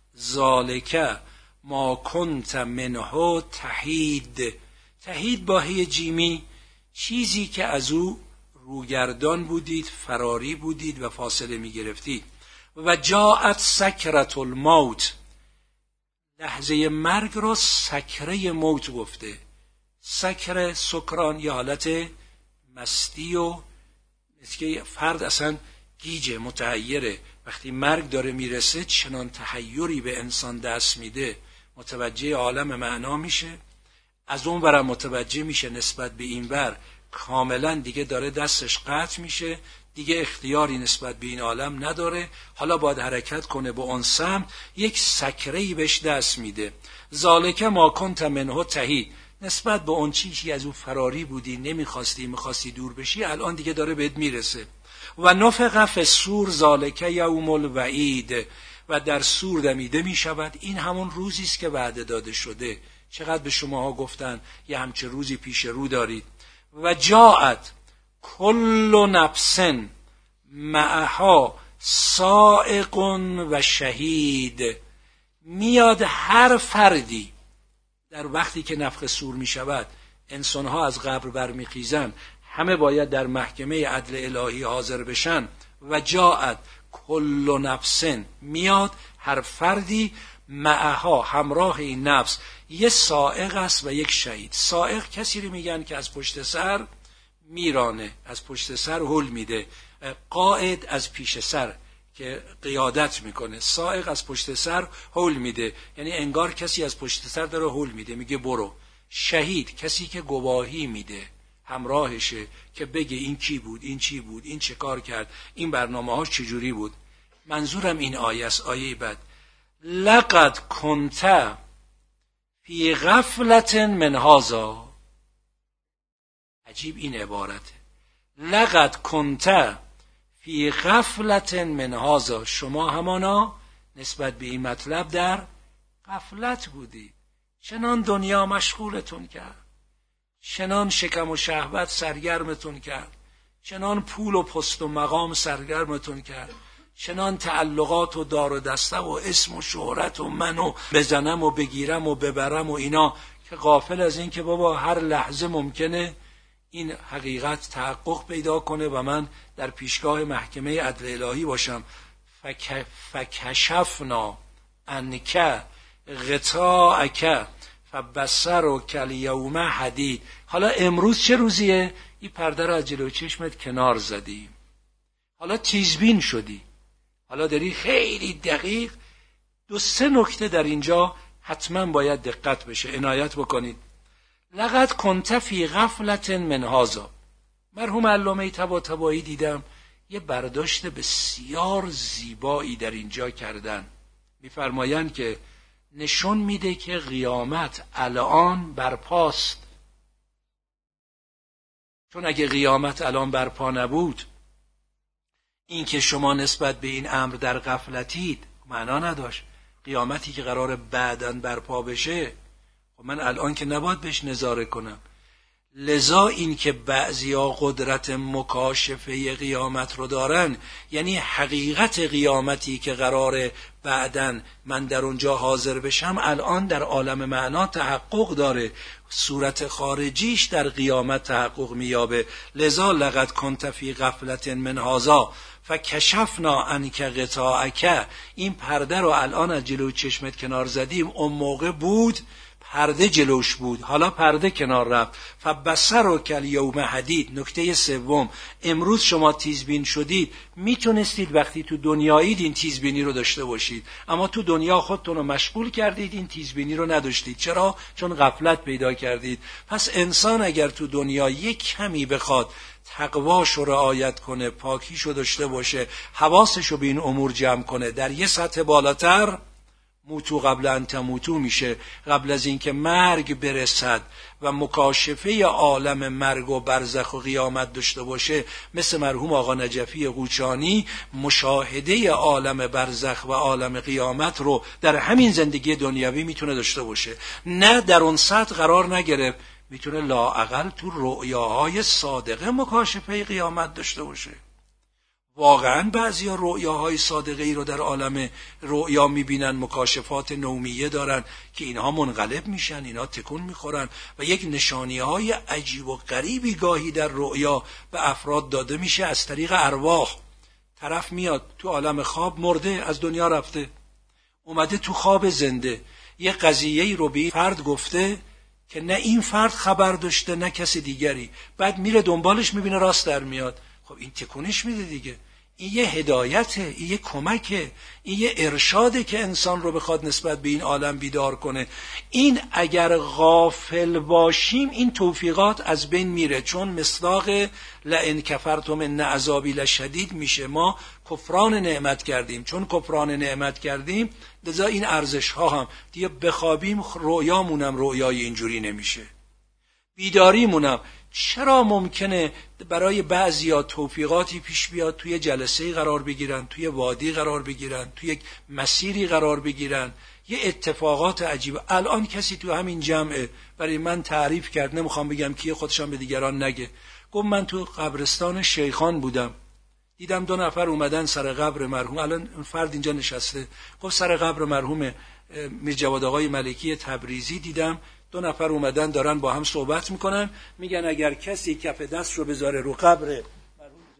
ذالک ما کنت منه تحید. تحید با هی جیمی، چیزی که از او روگردان بودید، فراری بودید و فاصله می گرفتید. و جاءت سکرة الموت، لحظه مرگ را سکره موت گفته. سکره، سکران، یا حالت مستی و که فرد اصلا گیجه، متحیره. وقتی مرگ داره میرسه چنان تحیری به انسان دست میده، متوجه عالم معنا میشه، از اون ور متوجه میشه نسبت به این ور کاملا دیگه داره دستش قطع میشه، دیگه اختیاری نسبت به این عالم نداره، حالا باید حرکت کنه به اون سمت. یک سکره‌ای بهش دست میده. ذالک ما کنت منه تحید، نسبت به اون چیزی از اون فراری بودی، میخواستی دور بشی، الان دیگه داره بهت میرسه. و نفخ فی الصور ذالک یوم الوعید، و در صور دمیده میشود، این همون روزی است که وعده داده شده. چقدر به شماها گفتن یه همچه روزی پیش رو دارید. و جاءت کل نفس معها سائق و شهید، میاد هر فردی در وقتی که نفخ صور می شود، انسانها از قبر برمیخیزن، همه باید در محکمه عدل الهی حاضر بشن. و جاءت کل نفس، میاد هر فردی، معها، همراه این نفس، یه سائق است و یک شهید. سائق کسی رو میگن که از پشت سر میرانه، از پشت سر هل میده. قائد از پیش سر که قیادت میکنه، سائق از پشت سر هل میده، یعنی انگار کسی از پشت سر داره هل میده، میگه برو. شهید کسی که گواهی میده، همراهشه که بگه این کی بود، این چی بود، این چه کار کرد، این برنامه‌هاش چجوری بود. منظورم این آیه است. آیه بعد لقد کنت فی غفلت من هذا. عجیب این عبارته. لقد کنت فی غفلت من هذا، شما همانا نسبت به این مطلب در غفلت بودید. چنان دنیا مشغولتون کرد، چنان شکم و شهوت سرگرمتون کرد، چنان پول و پست و مقام سرگرمتون کرد، چنان تعلقات و دار و دسته و اسم و شهرت و منو بزنم و بگیرم و ببرم و اینا، که غافل از این که بابا هر لحظه ممکنه این حقیقت تحقق پیدا کنه و من در پیشگاه محکمه عدل الهی باشم. فکشفنا عنک غطاءک فبصرک الیوم حدید. حالا امروز چه روزیه؟ این پرده رو از جلوی چشمت کنار زدی، حالا تیزبین شدی، حالا داری خیلی دقیق. 2-3 نکته در اینجا حتما باید دقت بشه، عنایت بکنید. لقد کنت فی غفلت من هذا. مرحوم علامه طباطبایی دیدم یه برداشت بسیار زیبایی در اینجا کردن. میفرمایند که نشون میده که قیامت الان برپاست. چون اگه قیامت الان برپا نبود، این که شما نسبت به این امر در غفلتید معنا نداشت. قیامتی که قرار بعداً برپا بشه، خب من الان که نباید بهش نظاره کنم. لذا این که بعضیا قدرت مکاشفه قیامت رو دارن، یعنی حقیقت قیامتی که قراره بعداً من در اونجا حاضر بشم، الان در عالم معنا تحقق داره، صورت خارجیش در قیامت تحقق میابه. لذا لقد کنت فی غفلت من هذا فکشفنا عنک غطاءک. این پرده رو الان از جلوی چشمت کنار زدیم، اون موقع بود پرده جلوش بود، حالا پرده کنار رفت. فبصرک الیوم حدید. نکته سوم، امروز شما تیزبین شدید. میتونستید وقتی تو دنیایید این تیزبینی رو داشته باشید، اما تو دنیا خودتون رو مشغول کردید، این تیزبینی رو نداشتید. چرا؟ چون غفلت پیدا کردید. پس انسان اگر تو دنیا یک کمی بخواد تقواشو رعایت کنه، پاکیشو داشته باشه، حواسشو به این امور جمع کنه، در یه سطح بالاتر موتو قبل ان تموتو میشه. قبل از اینکه مرگ برسد و مکاشفه عالم مرگ و برزخ و قیامت داشته باشه، مثل مرحوم آقا نجفی قوچانی مشاهده عالم برزخ و عالم قیامت رو در همین زندگی دنیوی میتونه داشته باشه. نه در اون سطح قرار نگرفت، میتونه لااقل تو رؤیاهای صادقه مکاشفه قیامت داشته باشه. واقعا بعضیا رؤیاهای صادقه ای رو در عالم رؤیا میبینن، مکاشفات نومیه دارن که اینها منقلب میشن، اینها تکون میخورن و یک نشانیهای عجیب و غریبی گاهی در رؤیا به افراد داده میشه از طریق ارواح. طرف میاد تو عالم خواب، مرده، از دنیا رفته، اومده تو خواب زنده، یه قضیه‌ای رو به فرد گفته که نه این فرد خبر داشته نه کسی دیگری، بعد میره دنبالش، میبینه راست در میاد. خب این تکونش میده دیگه. این یه هدایته، این یه کمکه، این یه ارشاده که انسان رو بخواد نسبت به این عالم بیدار کنه. این اگر غافل باشیم این توفیقات از بین میره، چون مصداق لئن کفرتم ان عذابی لشدید میشه. ما کفران نعمت کردیم، چون کفران نعمت کردیم لذا این ارزش ها هم دیگه بخوابیم رؤیامونم رؤیای اینجوری نمیشه. بیداریمونم چرا ممکنه برای بعضیا توفیقاتی پیش بیاد، توی جلسه‌ای قرار بگیرن، توی وادی قرار بگیرن، توی یک مسیری قرار بگیرن، یه اتفاقات عجیب. الان کسی تو همین جمعه برای من تعریف کرد، نمیخوام بگم کیه، خودشم به دیگران نگه، گفت من تو قبرستان شیخان بودم، دیدم 2 نفر اومدن سر قبر مرحوم، الان اون فرد اینجا نشسته، گفت سر قبر مرحوم میرجواد آقای ملکی تبریزی دیدم 2 نفر اومدن دارن با هم صحبت میکنن، میگن اگر کسی کف دست رو بذاره رو قبر مرحوم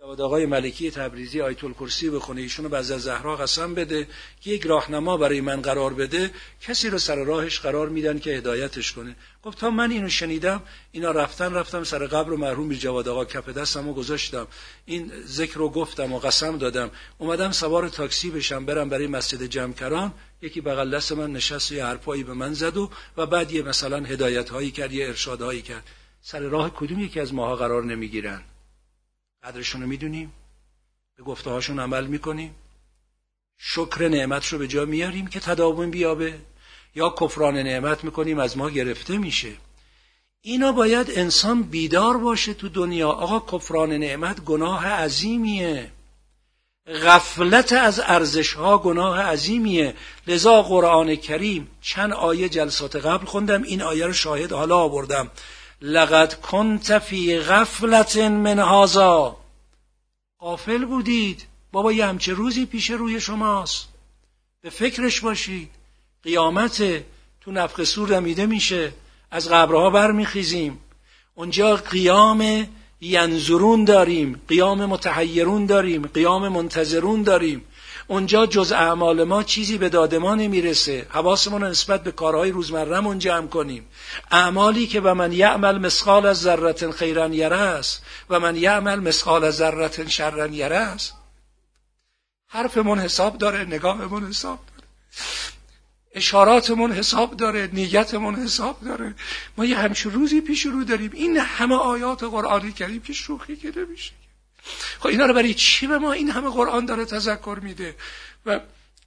جواد آقای ملکی تبریزی آیت الکرسی بخونه، ایشونو بعد از زهرا قسم بده که یک راهنما برای من قرار بده، کسی رو سر راهش قرار میدن که هدایتش کنه. گفت تا من اینو شنیدم، اینا رفتم سر قبر مرحوم میر جواد آقا، کف دستمو گذاشتم، این ذکر رو گفتم و قسم دادم، اومدم سوار تاکسی بشم برم برای مسجد جمکران، یکی بغل دست من نشست و یه حرفایی به من زد و بعد یه مثلا هدایت هایی کرد، یه ارشاد هایی کرد. سر راه کدوم یکی از ماها قرار نمیگیرن؟ قدرشون رو میدونیم؟ به گفته هاشون عمل میکنیم؟ شکر نعمت رو به جا میاریم که تداوم بیابه؟ یا کفران نعمت میکنیم از ما گرفته میشه؟ اینا باید انسان بیدار باشه تو دنیا. آقا کفران نعمت گناه عظیمیه، غفلت از ارزش ها گناه عظیمیه. لذا قرآن کریم چند آیه جلسات قبل خوندم، این آیه رو شاهد حالا آوردم. لقد کنت فی غفلت من هذا، غافل بودید، بابا یه همچه روزی پیش روی شماست، به فکرش باشید. قیامت، تو نفخ صور دمیده میشه، از قبرها برمیخیزیم، اونجا قیام ینظرون داریم، قیام متحیرون داریم، قیام منتظرون داریم. اونجا جز اعمال ما چیزی به داد ما نمیرسه، حواسمون رو نسبت به کارهای روزمره‌مون جمع کنیم. اعمالی که و من یعمل مثقال ذره خیرا یره است و من یعمل مثقال ذره شرا یره است. حرفمون حساب داره، نگاهمون حساب داره، اشاراتمون حساب داره، نیتمون حساب داره. ما یه همچون روزی پیش رو داریم. این همه آیات قرآنی کریم که شوخی که نمیشه. خب اینا رو برای چی به ما این همه قرآن داره تذکر میده؟ و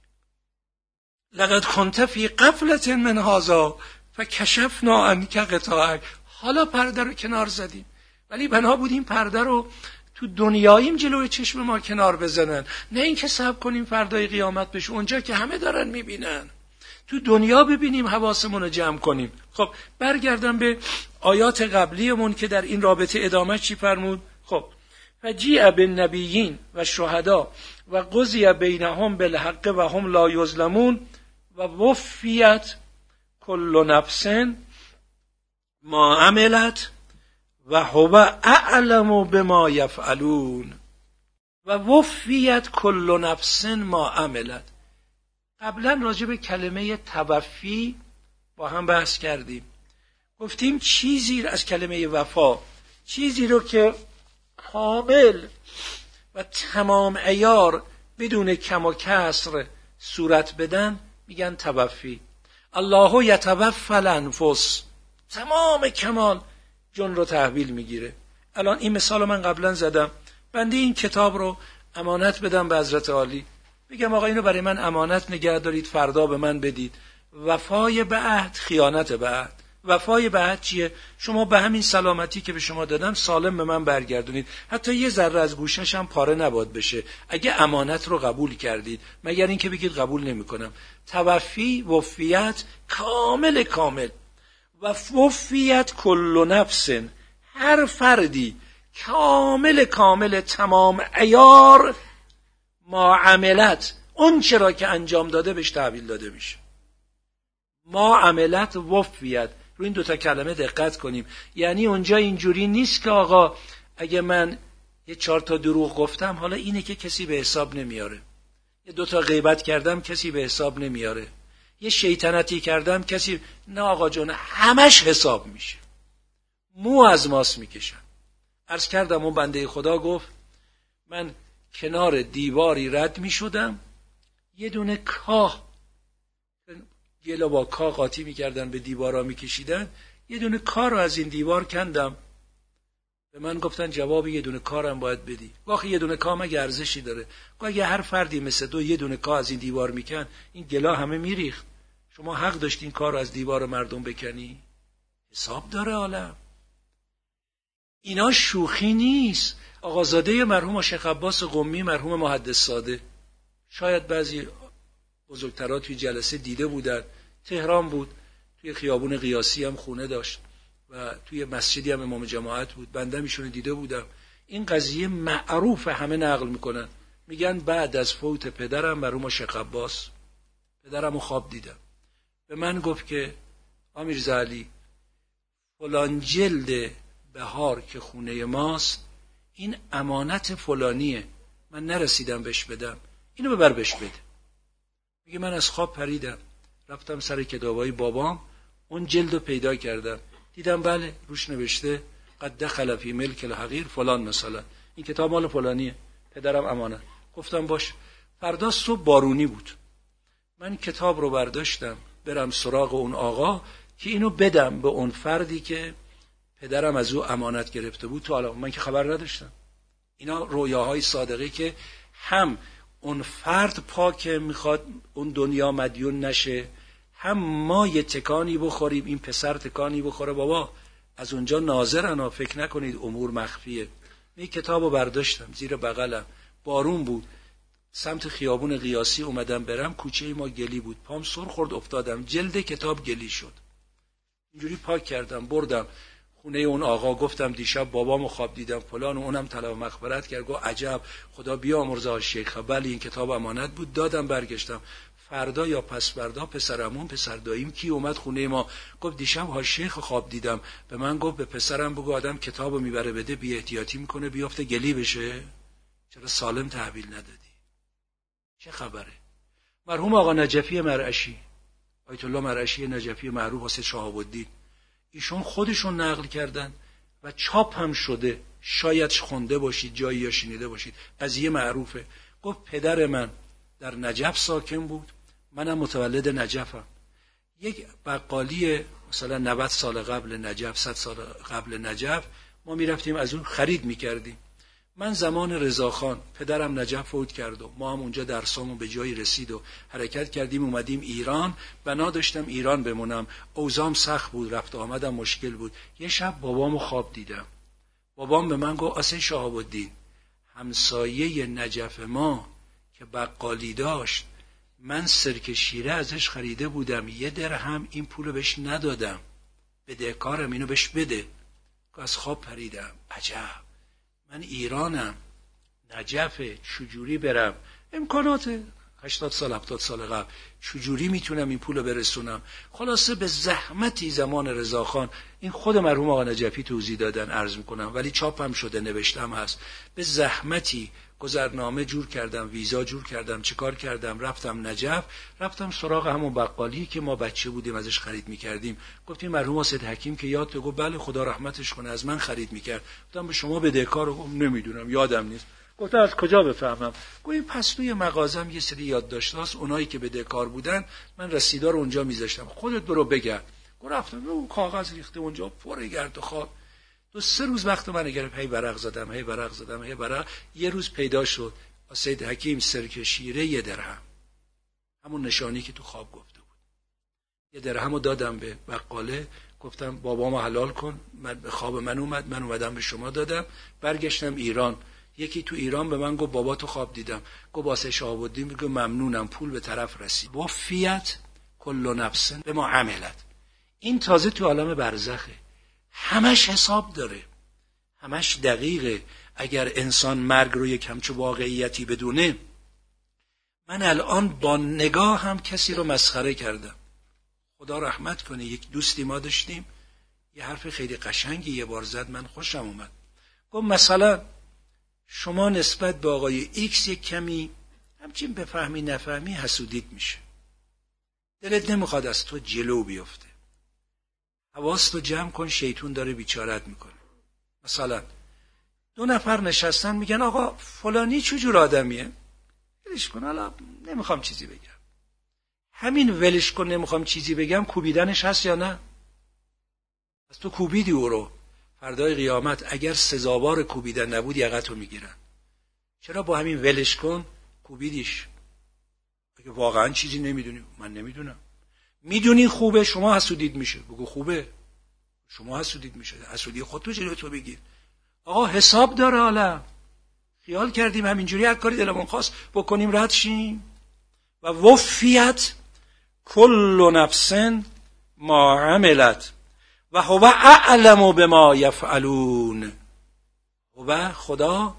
لقد کنت فی غفلة من هذا فکشفنا عنک غطاءک. حالا پرده رو کنار زدیم، ولی بنا بود این پرده رو تو دنیاییم جلوی چشم ما کنار بزنن، نه اینکه صبر کنیم فردای قیامت بشه اونجا که همه دارن میبینن. تو دنیا ببینیم، حواسمون رو جمع کنیم. خب برگردم به آیات قبلیمون که در این رابطه ادامه چی فرمود؟ خب فجیع بالنبیین و شهدا و قضی بینهم بالحق و هم لا یظلمون و وفیت کل نفس ما عملت و هو اعلم بما یفعلون. و وفیت کل نفس ما عملت. قبلا راجع به کلمه توفی با هم بحث کردیم، گفتیم چیزی از کلمه وفا، چیزی رو که کامل و تمام عیار بدون کم و کسر صورت بدن میگن توفی. الله یتوفی الانفس، تمام کمال جن رو تحویل میگیره. الان این مثال من قبلا زدم، بنده این کتاب رو امانت بدم به حضرت عالی، بگم آقا اینو برای من امانت نگه دارید، فردا به من بدید. وفای به عهد، خیانت به عهد. وفای به عهد چیه؟ شما به همین سلامتی که به شما دادم سالم به من برگردونید، حتی یه ذره از گوشش هم پاره نباد بشه اگه امانت رو قبول کردید، مگر اینکه بگید قبول نمی‌کنم. توفی، وفیت، کامل کامل. و وفیت کل نفس، هر فردی کامل کامل تمام عیار ما عملت، اون چرا که انجام داده بهش تحویل داده میشه. ما عملت وفیت، رو این دوتا کلمه دقت کنیم. یعنی اونجا اینجوری نیست که آقا اگه من یه 4 تا دروغ گفتم حالا اینه که کسی به حساب نمیاره، یه 2 تا غیبت کردم کسی به حساب نمیاره، یه شیطنتی کردم کسی، نه آقا جون، همش حساب میشه، مو از ماس میکشن. عرض کردم اون بنده خدا گفت من کنار دیواری رد میشدم، یه دونه کاه، گلو با کاه قاطی میکردن به دیوارا میکشیدن، یه دونه کاه رو از این دیوار کندم. به من گفتن جواب یه دونه کارم باید بدی. واقعا یه دونه کاه مگه ارزشی داره؟ اگه هر فردی مثل تو یه دونه کاه از این دیوار میکن، این گلا همه میریخت. شما حق داشتین کار رو از دیوار مردم بکنی؟ حساب داره عالم. اینا شوخی نیست. آقازاده مرحوم شیخ عباس قمی، مرحوم محدث ساده، شاید بعضی بزرگترها توی جلسه دیده بودن، تهران بود، توی خیابون قیاسی هم خونه داشت و توی مسجدی هم امام جماعت بود، بنده میشونه دیده بودم. این قضیه معروف، همه نقل میکنن، میگن بعد از فوت پدرم مرحوم شیخ عباس، پدرمو خواب دیدم، به من گفت که آمیرزا علی فلان جلد بهار که خونه ماست این امانت فلانیه، من نرسیدم بهش بدم، اینو ببر بهش بده. میگه من از خواب پریدم رفتم سر کتابای بابام، اون جلدو پیدا کردم، دیدم بله روش نوشته قد دخل فی ملک الحقیر فلان، مثلا این کتاب مال فلانیه، پدرم امانت. گفتم باش. فردا صبح بارونی بود، من کتاب رو برداشتم برم سراغ اون آقا که اینو بدم به اون فردی که پدرم از او امانت گرفته بود. تو حالا من که خبر نداشتم. اینا رویاهای صادقه که هم اون فرد پاکه میخواد اون دنیا مدیون نشه، هم ما یه تکانی بخوریم، این پسر تکانی بخوره بابا از اونجا ناظرن، فکر نکنید امور مخفیه. این کتابو برداشتم زیر بغلم، بارون بود، سمت خیابون قیاسی اومدم برم، کوچه ما گلی بود، پام سر خورد افتادم، جلد کتاب گلی شد. اینجوری پاک کردم بردم خونه اون آقا، گفتم دیشب بابامو خواب دیدم فلان، و اونم طلب مغفرت کرد. گفت عجب خدا بیامرزه شیخ، ولی این کتاب امانت بود. دادم برگشتم. فردا یا پس فردا پسرمون پسر داییم کی اومد خونه ما، گفت دیشب ها شیخ خواب دیدم، به من گفت به پسرم بگو آدم کتابو میبره بده بی احتیاطی میکنه بیافته گلی بشه. چرا سالم تحویل ندادی؟ چه خبره؟ مرحوم آقا نجفی مرعشی، آیت الله مرعشی نجفی معروف واسه شهاب الدین، ایشون خودشون نقل کردن و چاپ هم شده، شاید خونده باشید جایی یا شنیده باشید، قضیه معروفه. گفت پدر من در نجف ساکن بود، منم متولد نجفم. یک بقالی مثلا 90 سال قبل نجف، 100 سال قبل نجف ما میرفتیم از اون خرید میکردیم. من زمان رضاخان پدرم نجف فوت کرد و ما هم اونجا درسامون به جایی رسید و حرکت کردیم اومدیم ایران. بنا داشتم ایران بمونم، اوضاعم سخت بود، رفت آمدم مشکل بود. یه شب بابامو خواب دیدم. بابام به من گفت آسه شهاب الدین، همسایه نجف ما که بقالی داشت، من سرکه شیره ازش خریده بودم، 1 درهم این پولو بهش ندادم، بدهکارم، اینو بهش بده. از خواب پریدم، عجب من ایرانم، نجفه، چجوری برم؟ امکانات 80 سال 70 سال قبل چجوری میتونم این پولو برسونم؟ خلاصه به زحمتی زمان رضاخان، این خود مرحوم آقا نجفی توضیح دادن عرض میکنم، ولی چاپم شده نوشتم هست، به زحمتی گذرنامه جور کردم، ویزا جور کردم، چیکار کردم، رفتم نجف، رفتم سراغ همون بقالی که ما بچه بودیم ازش خرید میکردیم. گفتیم مرحوم سید حکیم که یاد تو؟ گفت بله خدا رحمتش کنه از من خرید میکرد. گفتم به شما بدهکار؟ گفت نمیدونم یادم نیست. گفتم از کجا بفهمم؟ گفت این پس توی مغازم یه سری یادداشت هست، اونایی که بدهکار بودن من رسیدا رو اونجا میذاشتم، خودت برو بگرد. گفت رفتم اون کاغذ ریخته اونجا پر گرد و خاک. 2-3 روز وقت من گرفت، هی ورق زدم. یه روز پیدا شد سید حکیم سرکه شیره 1 درهم، همون نشانی که تو خواب گفته بود. 1 درهمو دادم به بقاله، گفتم بابامو حلال کن. من به خواب من اومد، من اومدم به شما دادم. برگشتم ایران، یکی تو ایران به من گفت بابا تو خواب دیدم. گفت واسه شهاب الدین میگه ممنونم، پول به طرف رسید. وفیت کل نفس بما عملت. این تازه تو عالم برزخه، همش حساب داره، همش دقیقه. اگر انسان مرگ رو یک همچو واقعیتی بدونه. من الان با نگاه هم کسی رو مسخره کردم، خدا رحمت کنه. یک دوستی ما داشتیم، یه حرف خیلی قشنگی یه بار زد، من خوشم اومد. گفت مثلا شما نسبت به آقای ایکس یک کمی همچین بفهمی نفهمی حسودیت میشه، دلت نمیخواد از تو جلو بیفته، حواستو جمع کن، شیطون داره بیچارت میکنه. مثلا 2 نفر نشستن میگن آقا فلانی چجور آدمیه؟ ولش کن، حالا نمیخوام چیزی بگم. همین ولش کن نمیخوام چیزی بگم کوبیدنش هست یا نه؟ از تو کوبیدی او رو، فردای قیامت اگر سزاوار کوبیدن نبود یقتو میگیرن. چرا با همین ولش کن کوبیدیش؟ اگه واقعا چیزی نمیدونی، من نمیدونم، میدونی خوبه، شما حسودید میشه، بگو خوبه، شما حسودید میشه، حسودی خودتو جلوی تو بگیر. آقا حساب داره عالم، خیال کردیم همینجوری هر کاری دلمون خواست بکنیم رد شیم. و وفیت کل نفس ما عملت و هو اعلم بما یفعلون. و خدا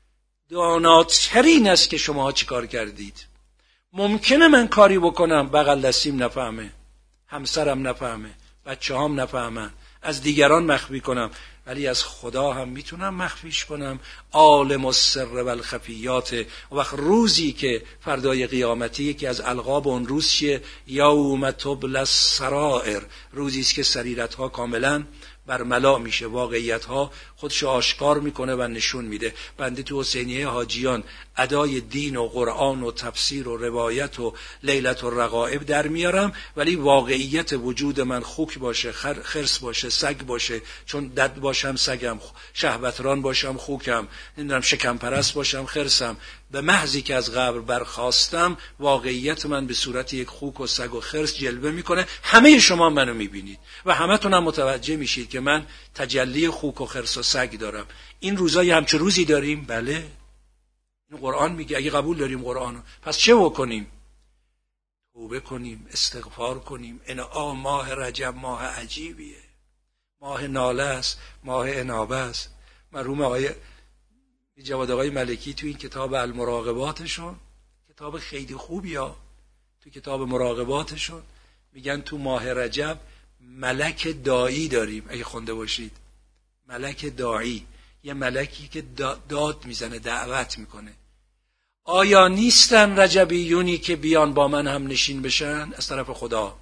داناترین است که شما چی کار کردید. ممکنه من کاری بکنم بغل دستیم نفهمه، همسرم نفهمه، بچه هام نفهمن، از دیگران مخفی کنم، ولی از خدا هم میتونم مخفیش کنم. عالم السر و الخفیات. وقت روزی که فردای قیامتی، یکی از القاب اون روز چیه؟ یوم تبلی السرائر، روزی است که سریرت‌ها کاملا برملا میشه، واقعیت‌ها خودشو آشکار میکنه و نشون میده. بنده تو حسینیه حاجیان ادای دین و قرآن و تفسیر و روایت و لیلت و رغائب در میارم، ولی واقعیت وجود من خوک باشه، خرس باشه، سگ باشه، چون دد باشم سگم، شهوتران باشم خوکم، نمیدونم شکم پرست باشم خرسم. به محضی که از قبر برخاستم واقعیت من به صورت یک خوک و سگ و خرس جلوه میکنه. همه شما منو میبینید و همتون هم متوجه میشید که من تجلی خوک و خرس و سگ دارم. این روزای همچه روزی داریم؟ بله، این قرآن میگه. اگه قبول داریم قرآنو، پس چه بکنیم؟ توبه کنیم، استغفار کنیم. ماه رجب ماه عجیبیه، ماه ناله است، ماه انابه است. مرحوم آقای جواد آقای ملکی تو این کتاب المراقباتشون، کتاب خیلی خوبیه، تو کتاب مراقباتشون میگن تو ماه رجب ملک داعی داریم. اگه خونده باشید، ملک داعی، یه ملکی که داد میزنه، دعوت میکنه. آیا نیستن رجبیونی که بیان با من هم نشین بشن از طرف خدا؟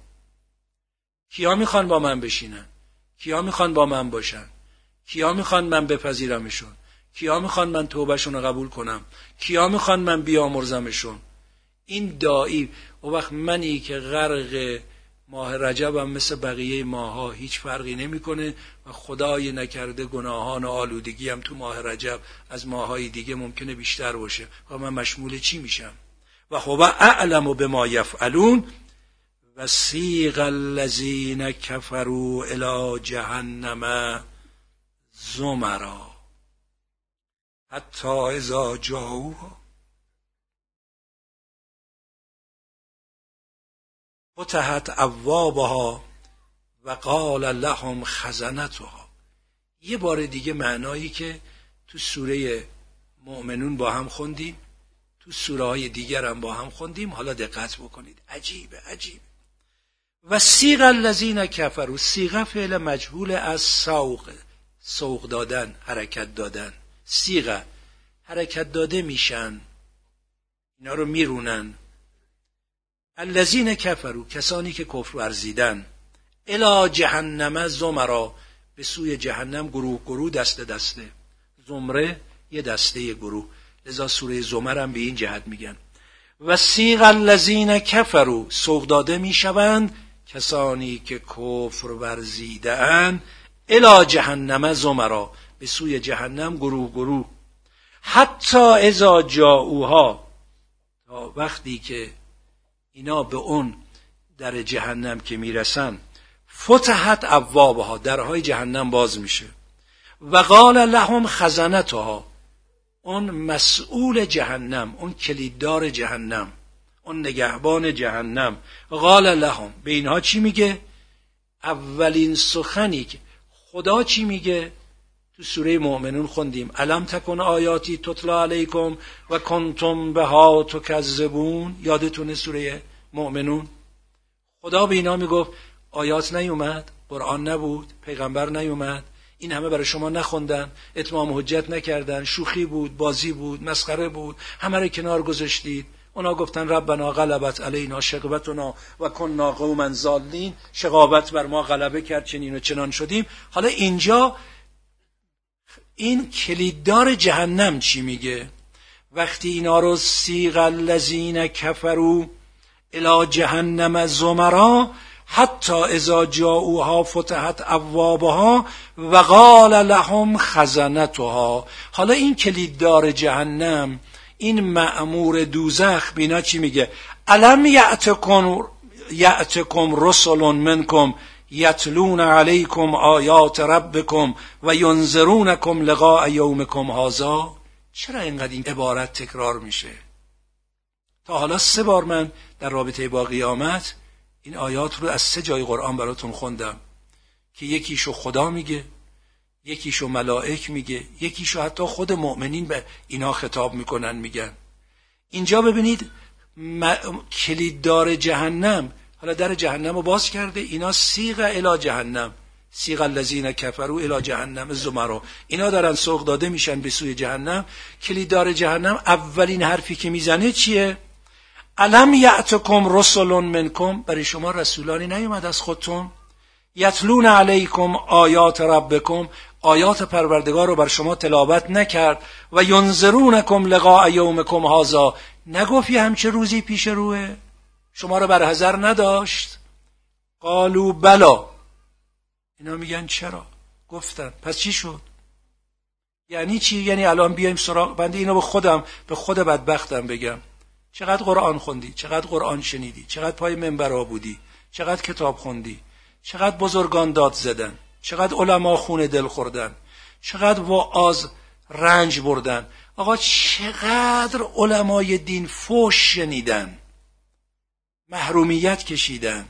کیا میخوان با من بشینن؟ کیا میخوان با من باشن؟ کیا میخوان من بپذیرمشون؟ کیا میخوان من توبهشون رو قبول کنم؟ کیا میخوان من بیامرزمشون؟ این داعی. و وقت منی که غرق ماه رجبم مثل بقیه ماها هیچ فرقی نمیکنه و خدای نکرده گناهان و آلودگی هم تو ماه رجب از ماهای دیگه ممکنه بیشتر باشه و من مشمول چی میشم؟ و هو اعلم بما یفعلون و سیق الذین کفروا الی جهنم زمرا حتی اذا جاءوها فتحت ابوابها و قال لهم خزنتها. یه بار دیگه معنایی که تو سوره مؤمنون با هم خوندیم، تو سوره های دیگر هم با هم خوندیم، حالا دقت بکنید. عجیبه. و سیق الذین کفروا، سیغه فعل مجهول از سوق دادن، حرکت دادن. سیغه حرکت داده میشن، اینا رو میرونن. الذین کفروا، کسانی که کفر ورزیدن. الی جهنم زمرا، به سوی جهنم گروه دسته. زمره یه دسته گروه، لذا سوره زمر هم به این جهت میگن. و سیق الذین کفروا، سوق داده میشوند کسانی که کفر ورزیدند. الی جهنم زمرا، به سوی جهنم گروه. حتی اذا جاءوها، تا وقتی که اینا به اون در جهنم که میرسن. فتحت ابوابها، درهای جهنم باز میشه. و قال لهم خزنتها، اون مسئول جهنم، اون کلیددار جهنم، اون نگهبان جهنم. قال لهم، به اینها چی میگه؟ اولین سخنی که خدا چی میگه؟ تو سوره مؤمنون خوندیم. الم تکن آیاتی تتلا علیکم و کنتم بها تکذبون. یادتونه سوره مؤمنون؟ خدا به اینا میگفت آیات نیومد، قرآن نبود، پیغمبر نیومد، این همه برای شما نخوندن، اتمام حجت نکردن، شوخی بود، بازی بود، مسخره بود، همه رو کنار گذاشتید. اونا گفتن ربنا غلبت علینا شقوتنا و کنا قوما ضالین، شقاوت بر ما غلبه کرد، چنین و چنان شدیم. حالا اینجا این کلیددار جهنم چی میگه؟ وقتی اینا رو سیق الذین کفروا الی جهنم زمرا حتی اذا جاءوها فتحت ابوابها و قال لهم خزنتها. حالا این کلیددار جهنم، این مأمور دوزخ، بینا چی میگه؟ الم یأتکم رسل منکم یتلون علیکم آیات ربکم و ینذرونکم لقاء یومکم هذا. چرا اینقدر این عبارت تکرار میشه؟ تا حالا 3 بار من در رابطه با قیامت این آیات رو از 3 جای قرآن براتون خوندم که یکیشو خدا میگه، یکیشو ملائک میگه، یکیشو حتی خود مؤمنین به اینا خطاب میکنن، میگن. اینجا ببینید کلیددار جهنم، حالا در جهنم رو باز کرده، اینا سیغ الی جهنم، سیغ الذین کفروا الی جهنم زمرا. اینا دارن سوق داده میشن به سوی جهنم. کلیددار جهنم اولین حرفی که میزنه چیه؟ الم یأتکم رسل منکم، برای شما رسولانی نیومد از خودتون؟ یتلون علیکم آیات ربکم، آیات پروردگار رو بر شما تلاوت نکرد؟ و ینذرونکم لقاء یومکم هذا، نگفت یه همچه روزی پیش روه؟ شما رو بر حذر نداشت؟ قالوا بلا، اینا میگن چرا؟ گفتن. پس چی شد؟ یعنی چی؟ یعنی الان بیایم سراغ بنده اینو به خود بدبختم بگم. چقدر قرآن خوندی؟ چقدر قرآن شنیدی؟ چقدر پای منبرها بودی؟ چقدر کتاب خوندی؟ چقدر بزرگان داد زدن؟ چقدر علما خون دل خوردن؟ چقدر واعظ رنج بردن؟ آقا چقدر علمای دین فحش شنیدن، محرومیت کشیدن،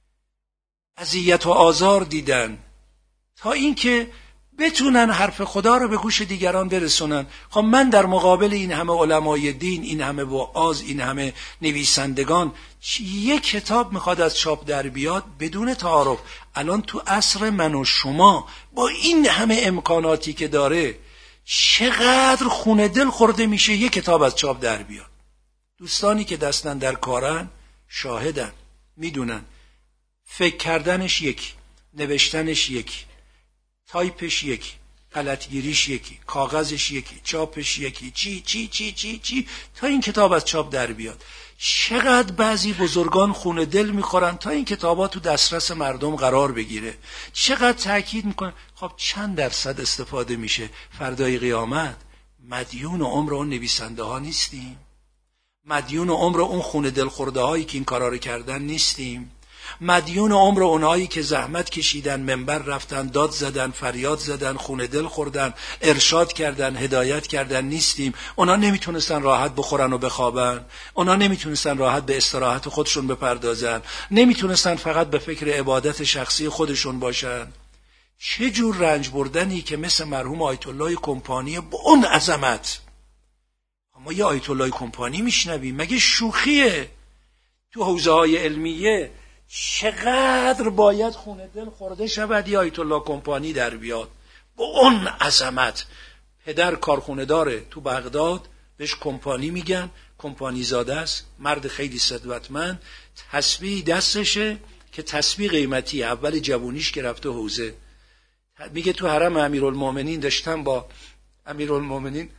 اذیت و آزار دیدن، تا اینکه بتونن حرف خدا رو به گوش دیگران برسونن. خب من در مقابل این همه علمای دین، این همه واعظ، این همه نویسندگان، یک کتاب میخواد از چاپ در بیاد بدون تعارف؟ الان تو عصر من و شما با این همه امکاناتی که داره چقدر خون دل خورده میشه یک کتاب از چاپ در بیاد؟ دوستانی که دستن در کارن شاهدن، میدونن. فکر کردنش یکی، نوشتنش یکی، تایپش یکی، غلطگیریش یکی، کاغذش یکی، چاپش یکی، چی چی چی چی چی تا این کتاب از چاپ در بیاد. چقدر بعضی بزرگان خون دل میخورن تا این کتابا تو دسترس مردم قرار بگیره. چقدر تاکید میکنن. خب چند درصد استفاده میشه؟ فردای قیامت مدیون عمر اون نویسنده ها نیستیم؟ مدیون عمر اون خون دل خورده هایی که این کارا رو کردن نیستیم؟ مدیون عمر اونایی که زحمت کشیدن، منبر رفتن، داد زدن، فریاد زدن، خون دل خوردن، ارشاد کردن، هدایت کردن نیستیم؟ اونا نمیتونستن راحت بخورن و بخوابن؟ اونا نمیتونستن راحت به استراحت خودشون بپردازن؟ نمیتونستن فقط به فکر عبادت شخصی خودشون باشن؟ چه جور رنج بردنی که مثل مرحوم آیت الله کمپانی با اون عظمت. اما یه آیت الله کمپانی میشنویم، مگه شوخیه؟ تو حوزه‌های علمیه چقدر باید خون دل خورده شود یا آیت الله کمپانی در بیاد با اون عظمت. پدر کارخونه داره تو بغداد، بهش کمپانی میگن، کمپانی زاده است، مرد خیلی ثروتمند، تسبیح دستشه که تسبیح قیمتی، اول جوونیش که رفته حوزه. میگه تو حرم امیرالمومنین داشتم با امیرالمومنین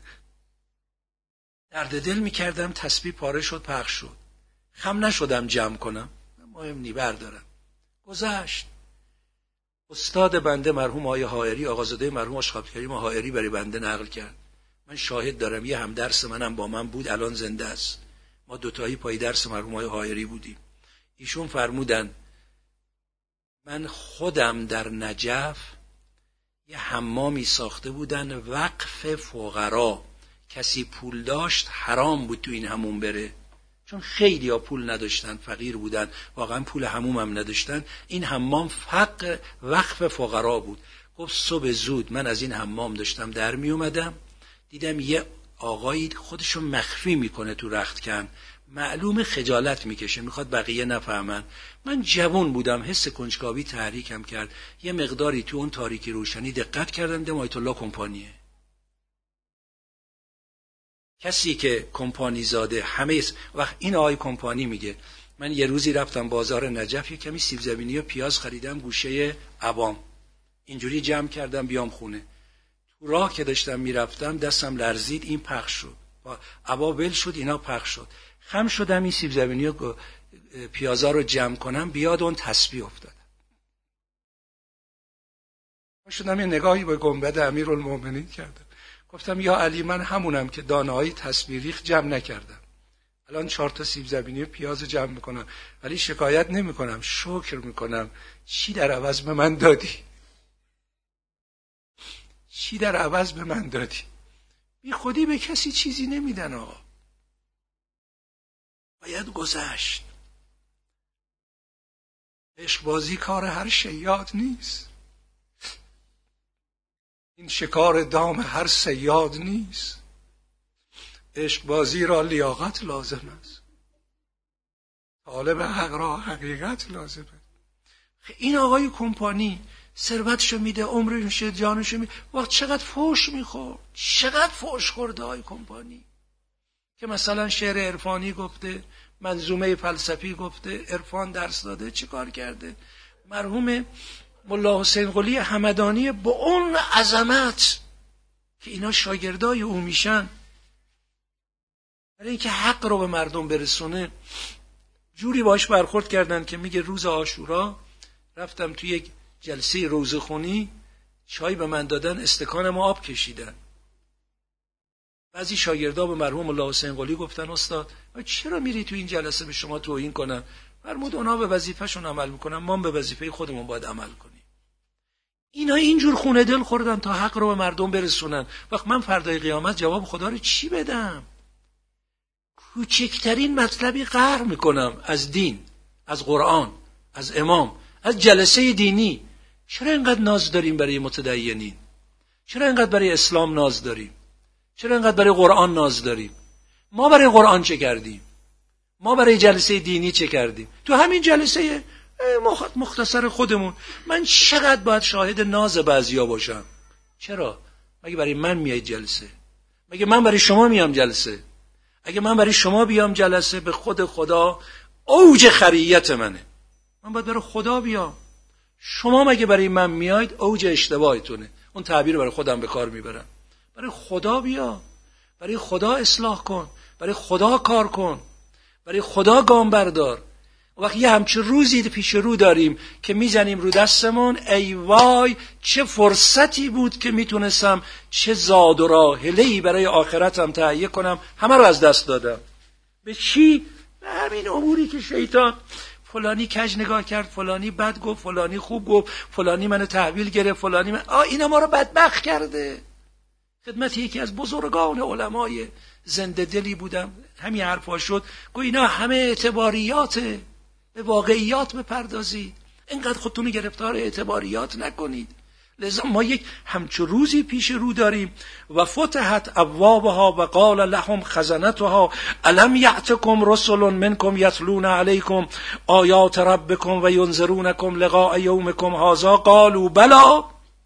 درد دل میکردم، تسبیح پاره شد، پخش شد، خم نشدم جمع کنم، مهم نی بردارم. گذشت. استاد بنده مرحوم آقای حائری، آقازاده مرحوم اشقاب کریم حائری برای بنده نقل کرد. من شاهد دارم، یه هم درس منم با من بود، الان زنده است. ما دوتایی پای درس مرحوم آقای حائری بودیم. ایشون فرمودن من خودم در نجف یه حمامی ساخته بودن وقف فقرا، کسی پول داشت حرام بود تو این حموم بره، چون خیلی ها پول نداشتن، فقیر بودن، واقعا پول حموم هم نداشتن. این حمام وقف فقرا بود. گفت صبح زود من از این حمام داشتم در می اومدم، دیدم یه آقایی خودشو مخفی میکنه تو رختکن، معلوم خجالت میکشه، میخواد بقیه نفهمن. من جوان بودم، حس کنجکاوی تحریکم کرد، یه مقداری تو اون تاریکی روشنی دقت کردم، دیدم آیت الله کمپانیه. کسی که کمپانی زاده همه وقت این آقای کمپانی میگه من یه روزی رفتم بازار نجف، یه کمی سیب زمینی و پیاز خریدم گوشه عوام، اینجوری جمع کردم بیام خونه. تو راه که داشتم میرفتم دستم لرزید، این پخش شد، عبا ول شد، اینا پخش شد، خم شدم این سیب زمینی و پیازا رو جمع کنم، بیاد اون تسبیح افتادم. شدم یه نگاهی به گنبد امیرالمومنین کردم، گفتم یا علی من همونم که دانه‌های تسبیح ریخت جمع نکردم، الان 4 تا سیب زمینی و پیاز جمع میکنم، ولی شکایت نمیکنم، شکر میکنم. چی در عوض به من دادی؟ چی در عوض به من دادی؟ بی خودی به کسی چیزی نمیدن آقا، باید گذشت. عشق بازی کار هر شیاد نیست، این شکار دام هر صیاد نیست. عشق بازی را لیاقت لازم است، طالب حق را حقیقت لازم است. این آقای کمپانی ثروتشو میده، عمرشو، جانشو میده. وقت چقدر فحش میخورد، چقدر فحش خورده های کمپانی که مثلا شعر عرفانی گفته، منظومه فلسفی گفته، عرفان درس داده. چه کار کرده مرحوم ملا حسین قلی همدانی با اون عظمت که اینا شاگردای او میشن، برای اینکه حق رو به مردم برسونه جوری باش برخورد کردن که میگه روز عاشورا رفتم توی یک جلسه روزه خونی، چای به من دادن، استکانم آب کشیدن. بعضی شاگردا به مرحوم ملا حسین قلی گفتن استاد چرا میری تو این جلسه به شما توهین کنن؟ فرمود اونا به وظیفه‌شون عمل میکنن، ما به وظیفه خودمون باید عمل کنیم. اینا اینجور خونه دل خوردن تا حق رو به مردم برسونن. وقت من فردای قیامت جواب خدا رو چی بدم؟ کوچکترین مطلبی قهر میکنم از دین، از قرآن، از امام، از جلسه دینی. چرا اینقدر ناز داریم برای متدینین؟ چرا اینقدر برای اسلام ناز داریم؟ چرا اینقدر برای قرآن ناز داریم؟ ما برای قرآن چه کردیم؟ ما برای جلسه دینی چه کردیم؟ تو همین جلسه مختصر خودمون من چقدر باید شاهد ناز بعضیا باشم؟ چرا؟ مگه برای من میای جلسه؟ مگه من برای شما میام جلسه؟ اگه من برای شما بیام جلسه، به خود خدا اوج خریت منه. من باید برای خدا بیام. شما مگه برای من میاید اوج اشتباهتونه. اون تعبیر برای خودم به کار میبرم. برای خدا بیا، برای خدا اصلاح کن، برای خدا کار کن، برای خدا گام بردار. وقتی یه همچه روزی پیش رو داریم که میزنیم رو دستمون، ای وای چه فرصتی بود که میتونستم چه زاد و راحله‌ای برای آخرتم تهیه کنم، همه رو از دست دادم. به چی؟ به همین اموری که شیطان فلانی کج نگاه کرد، فلانی بد گفت، فلانی خوب گفت، فلانی منو تحویل گرفت، فلانی اینا ما رو بدبخت کرده. خدمت یکی از بزرگان علمای زنده دلی بودم، همین حرفا شد، گو اینا همه اعتباریاته، به واقعیات بپردازید، اینقدر خودتون رو گرفتار اعتباریات نکنید. لذا ما یک همچو روزی پیش رو داریم. و فتحت ابوابها و قال لهم خزنتها الم یأتکم رسل منکم یتلون علیکم آیات ربکم و ینذرونکم لقاء یومکم هذا قالوا بلی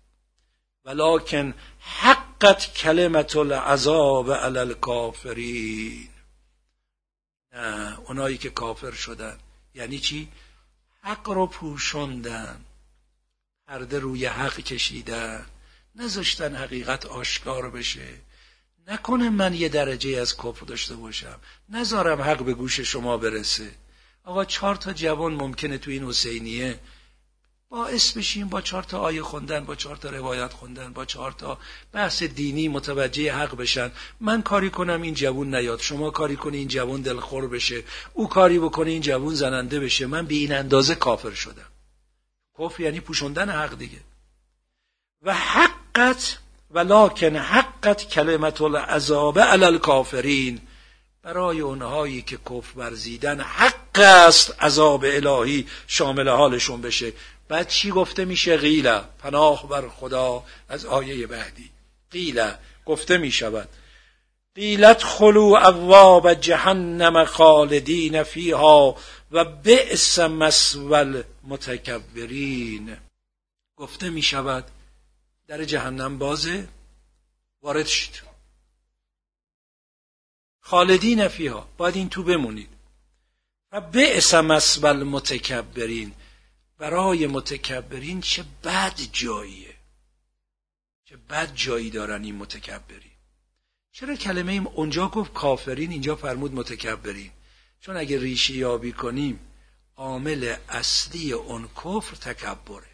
ولکن حقت کلمت العذاب علی الکافرین. نه، اونایی که کافر شدن یعنی چی؟ حق رو پوشوندن، پرده روی حق کشیدن، نذاشتن حقیقت آشکار بشه. نکنه من یه درجه از کفر داشته باشم، نذارم حق به گوش شما برسه. آقا 4 تا جوان ممکنه تو این حسینیه باعث بشیم با 4 تا آیه خوندن، با 4 تا روایت خوندن، با 4 تا بحث دینی متوجه حق بشن. من کاری کنم این جوون نیاد، شما کاری کنی این جوون دلخور بشه، او کاری بکنه این جوون زننده بشه. من به این اندازه کافر شدم. کفر یعنی پوشوندن حق دیگه. و حقت ولکن حقت کلمت العذاب علی الکافرین. برای اونهایی که کفر ورزیدن حق است عذاب الهی شامل حالشون بشه. بعد چی گفته میشه؟ قیل، پناه بر خدا از آیه بعدی. قیل، گفته میشود، قیلت خلو ابواب جهنم خالدین فیها و بئس مثوی المتکبرین. گفته میشود در جهنم بازه، وارد شید، خالدین فیها، باید این تو بمونید. و بئس مثوی المتکبرین، برای متکبرین چه بد جاییه، چه بد جایی دارن این متکبرین. چرا کلمه اونجا گفت کافرین، اینجا فرمود متکبرین؟ چون اگه ریشه یابی کنیم عامل اصلی اون کفر تکبره.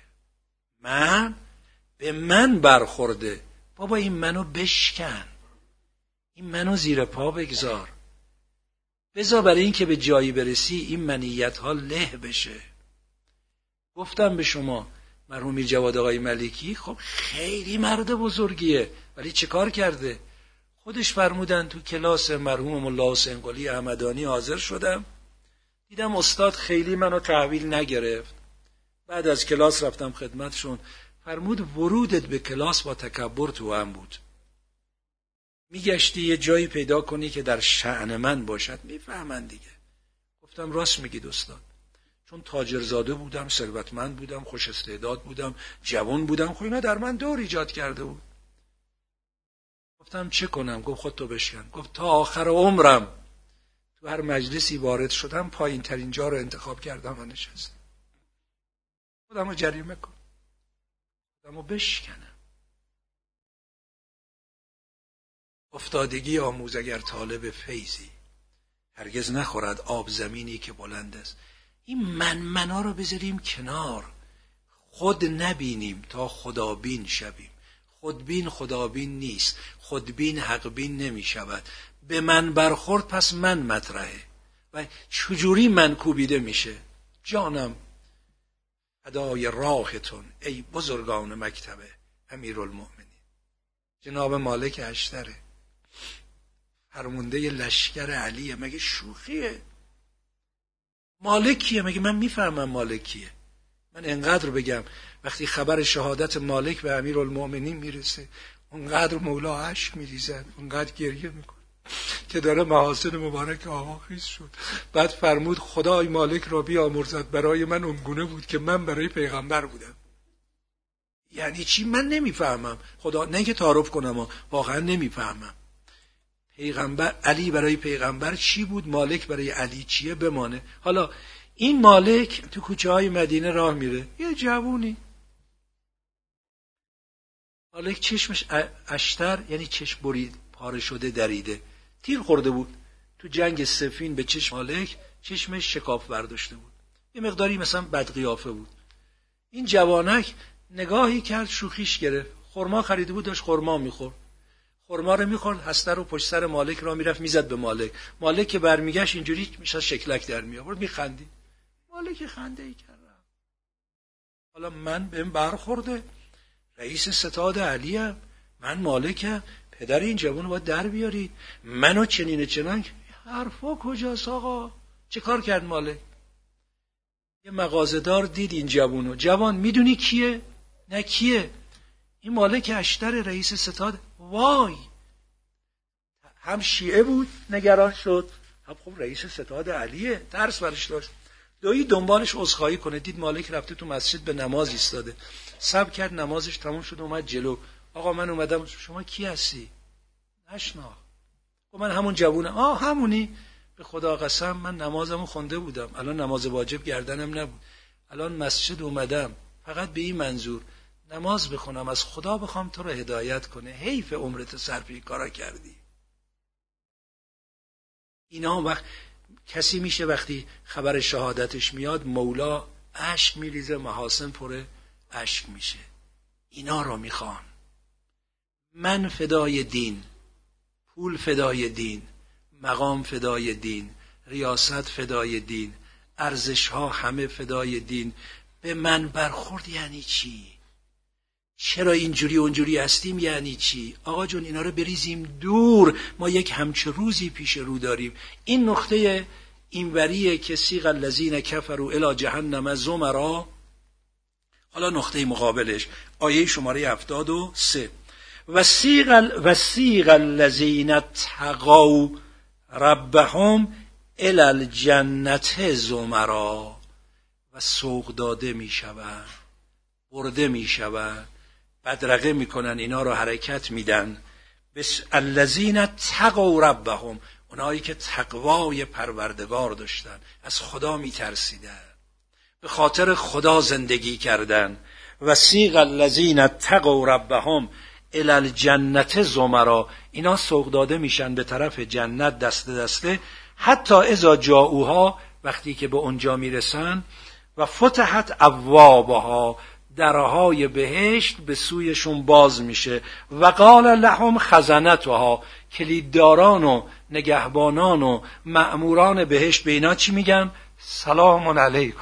به من برخورده، بابا این منو بشکن، این منو زیر پا بگذار، بذار برای این که به جایی برسی این منیت ها له بشه. گفتم به شما مرحوم میر جواد آقای ملکی خب خیلی مرد بزرگیه، ولی چه کار کرده؟ خودش فرمودن تو کلاس مرحوم ملا حسین قلی همدانی حاضر شدم، دیدم استاد خیلی منو تحویل نگرفت. بعد از کلاس رفتم خدمتشون، فرمود ورودت به کلاس با تکبر تو هم بود، میگشتی یه جایی پیدا کنی که در شأن من باشد، میفهمن دیگه. گفتم راست میگید استاد، چون تاجرزاده بودم، ثروتمند بودم، خوش استعداد بودم، جوان بودم، خب اینا در من دور ایجاد کرده بود. گفتم چه کنم؟ گفت خودتو بشکن. گفت تا آخر عمرم تو هر مجلسی وارد شدم پایین ترین جا رو انتخاب کردم و نشستم. خودم رو جریمه کن، خودم رو بشکنم. افتادگی آموز اگر طالب فیضی، هرگز نخورد آب زمینی که بلند است. این منا رو بذاریم کنار، خود نبینیم تا خدابین شویم. خودبین خدابین نیست، خودبین حقبین نمی شود. به من برخورد پس من مطرحه و چجوری من کوبیده میشه. جانم فدای راهتون ای بزرگان مکتبه امیرالمؤمنین. جناب مالک اشتره، فرمانده لشکر علیه، مگه شوخیه؟ مالکیه، مگه من میفهمم مالکیه؟ من انقدر بگم وقتی خبر شهادت مالک به امیرالمؤمنین میرسه اونقدر مولا اشک میریزد، اونقدر گریه میکنه که داره محاسن مبارک آقا خیز شد. بعد فرمود خدای مالک را بیامرزد، برای من اونگونه بود که من برای پیغمبر بودم. یعنی چی؟ من نمیفهمم. خدا نه که تعارف کنم، واقعا نمیفهمم. پیغمبر علی برای پیغمبر چی بود؟ مالک برای علی چیه؟ بمانه. حالا این مالک تو کوچه های مدینه راه میره، یه جوونی، مالک چشمش اشتر یعنی چشم برید، پاره شده، دریده، تیر خورده بود تو جنگ صفین به چشم مالک، چشمش شکاف برداشته بود، یه مقداری مثلا بدقیافه بود. این جوانک نگاهی کرد، شوخیش گرفت، خرما خریده بود داشت خرما میخورد، خرما رو میخورد، هسته رو پشت سر مالک را میرفت میزد به مالک. مالک که برمیگشت اینجوری میشه شکلک در میآورد، میخندی. مالک خنده ای کرد. حالا من بهم برخورده، رئیس ستاد علیم، من مالکم، پدر این جوان رو باید در بیارید، منو چنین چنان. حرفا کجاست آقا؟ چه کار کرد مالک؟ یه مغازه‌دار دید این جوانو، جوان میدونی کیه؟ نه کیه؟ این مالک اشتر رئیس ستاد. وای، هم شیعه بود نگران شد، هم خب رئیس ستاد علیه، ترس برش داشت. دویی دنبالش عذرخواهی کنه، دید مالک رفته تو مسجد به نماز ایستاده، صبر کرد نمازش تموم شد، اومد جلو. آقا من اومدم، شما کی هستی؟ نشناخت. گفت من همون جوونم. همونی؟ به خدا قسم من نمازمو خونده بودم، الان نماز واجب گردنم نبود، الان مسجد اومدم فقط به این منظور نماز بخونم، از خدا بخوام تو رو هدایت کنه، حیف عمرت صرف این کارا کردی. اینا وقت کسی میشه وقتی خبر شهادتش میاد مولا اشک میریزه، محاسن پر اشک میشه. اینا رو میخوان. من فدای دین، پول فدای دین، مقام فدای دین، ریاست فدای دین، ارزش ها همه فدای دین. به من برخورد یعنی چی؟ چرا اینجوری اونجوری هستیم یعنی چی؟ آقا جون اینا رو بریزیم دور، ما یک همچه روزی پیش رو داریم. این نقطه اینوریه که سیغ الذین کفروا الی جهنم زمرا. حالا نقطه مقابلش آیه شماره 73 و سیغ الذین اتقوا ربهم الی الجنة زمرا. و سوق داده میشوند، برده میشوند، بدرقه میکنن، اینا رو حرکت میدن. بس الذین اتقوا ربهم، اونایی که تقوای پروردگار داشتن، از خدا میترسیدن، به خاطر خدا زندگی کردن. و سیغ الذین اتقوا ربهم الی الجنة زمرا، اینا سوق داده میشن به طرف جنت دسته دسته. حتی اذا جاؤها، وقتی که به اونجا میرسن. و فتحت ابوابها، درهای بهشت به سویشون باز میشه. و قال لهم خزنتها، کلیدداران و نگهبانان و مأموران بهشت به اینا چی میگن؟ سلام علیکم.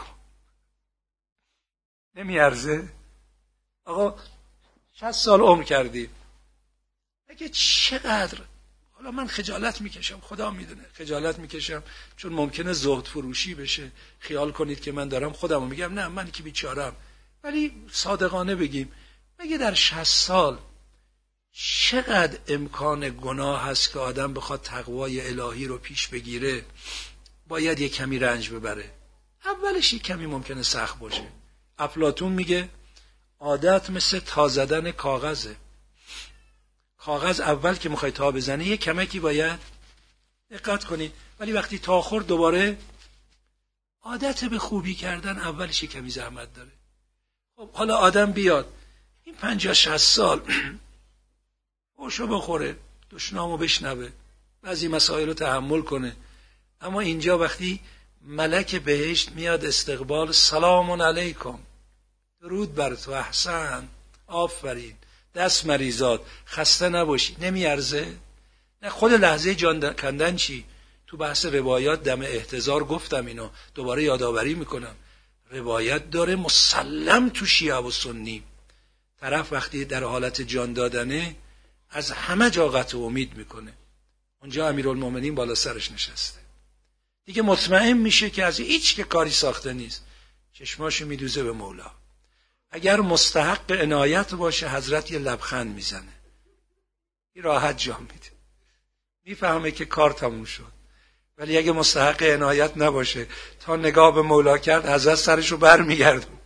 نمیارزه؟ آقا 60 سال عمر کردی، اگه چقدر، حالا من خجالت میکشم، خدا میدونه خجالت میکشم، چون ممکنه زهد فروشی بشه، خیال کنید که من دارم خودمو میگم، نه من که بیچارم. ولی صادقانه بگیم، مگه در 60 سال چقدر امکان گناه هست که آدم بخواد تقوای الهی رو پیش بگیره باید یک کمی رنج ببره؟ اولش کمی ممکنه سخت باشه. افلاطون میگه عادت مثل تا زدن کاغذه. کاغذ اول که میخوای تا بزنی یه کمکی باید دقت کنی، ولی وقتی تا خورد دوباره عادت به خوبی کردن اولش کمی زحمت داره. خب حالا آدم بیاد این 50-60 سال اوشو بخوره، دشنامو بشنوه، بعضی مسائل رو تحمل کنه، اما اینجا وقتی ملک بهشت میاد استقبال، سلام علیکم، درود بر تو، احسن، آفرین، دست مریزاد، خسته نباشی، نمیارزه؟ نه خود لحظه جان کندن چی؟ تو بحث روایات دم احتضار گفتم، اینو دوباره یادآوری میکنم. روایت داره مسلم تو شیعه و سنی، طرف وقتی در حالت جان دادنه از همه جا قطع امید میکنه. اونجا امیرالمومنین بالا سرش نشسته، دیگه مطمئن میشه که از هیچ که کاری ساخته نیست، چشماشو میدوزه به مولا. اگر مستحق عنایت باشه حضرت یه لبخند میزنه، این راحت جا میده، میفهمه که کار تموم شد. ولی اگه مستحق عنایت نباشه، تا نگاه به مولا کرد حضرت سرشو بر میگردون.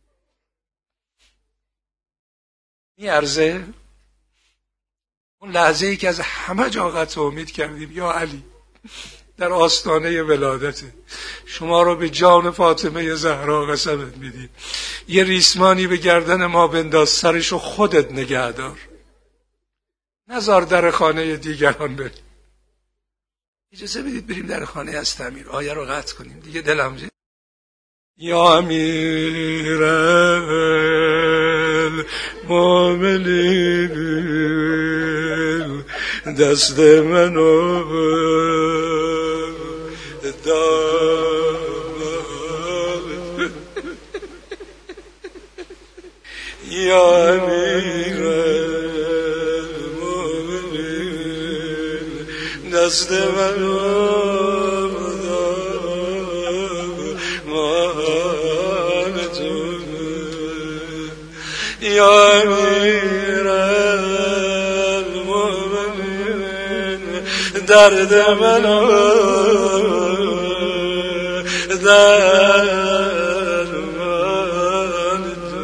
میارزه؟ اون لحظه ای که از همه جا قطع امید کردیم، یا علی در آستانه ولادته، شما رو به جان فاطمه زهرا قسمت میدیم، یه ریسمانی به گردن ما بنداز، سرشو خودت نگه دار، نذار در خانه دیگران بریم. اجازه بدید بریم در خانه از تعمیر، آیه رو قطع کنیم دیگه، دلم جه. یا امیر المؤمنین دست منو دار، یا امیر المؤمنین دست منو دار، مان تو یا امیر المؤمنین درد منو درمان تو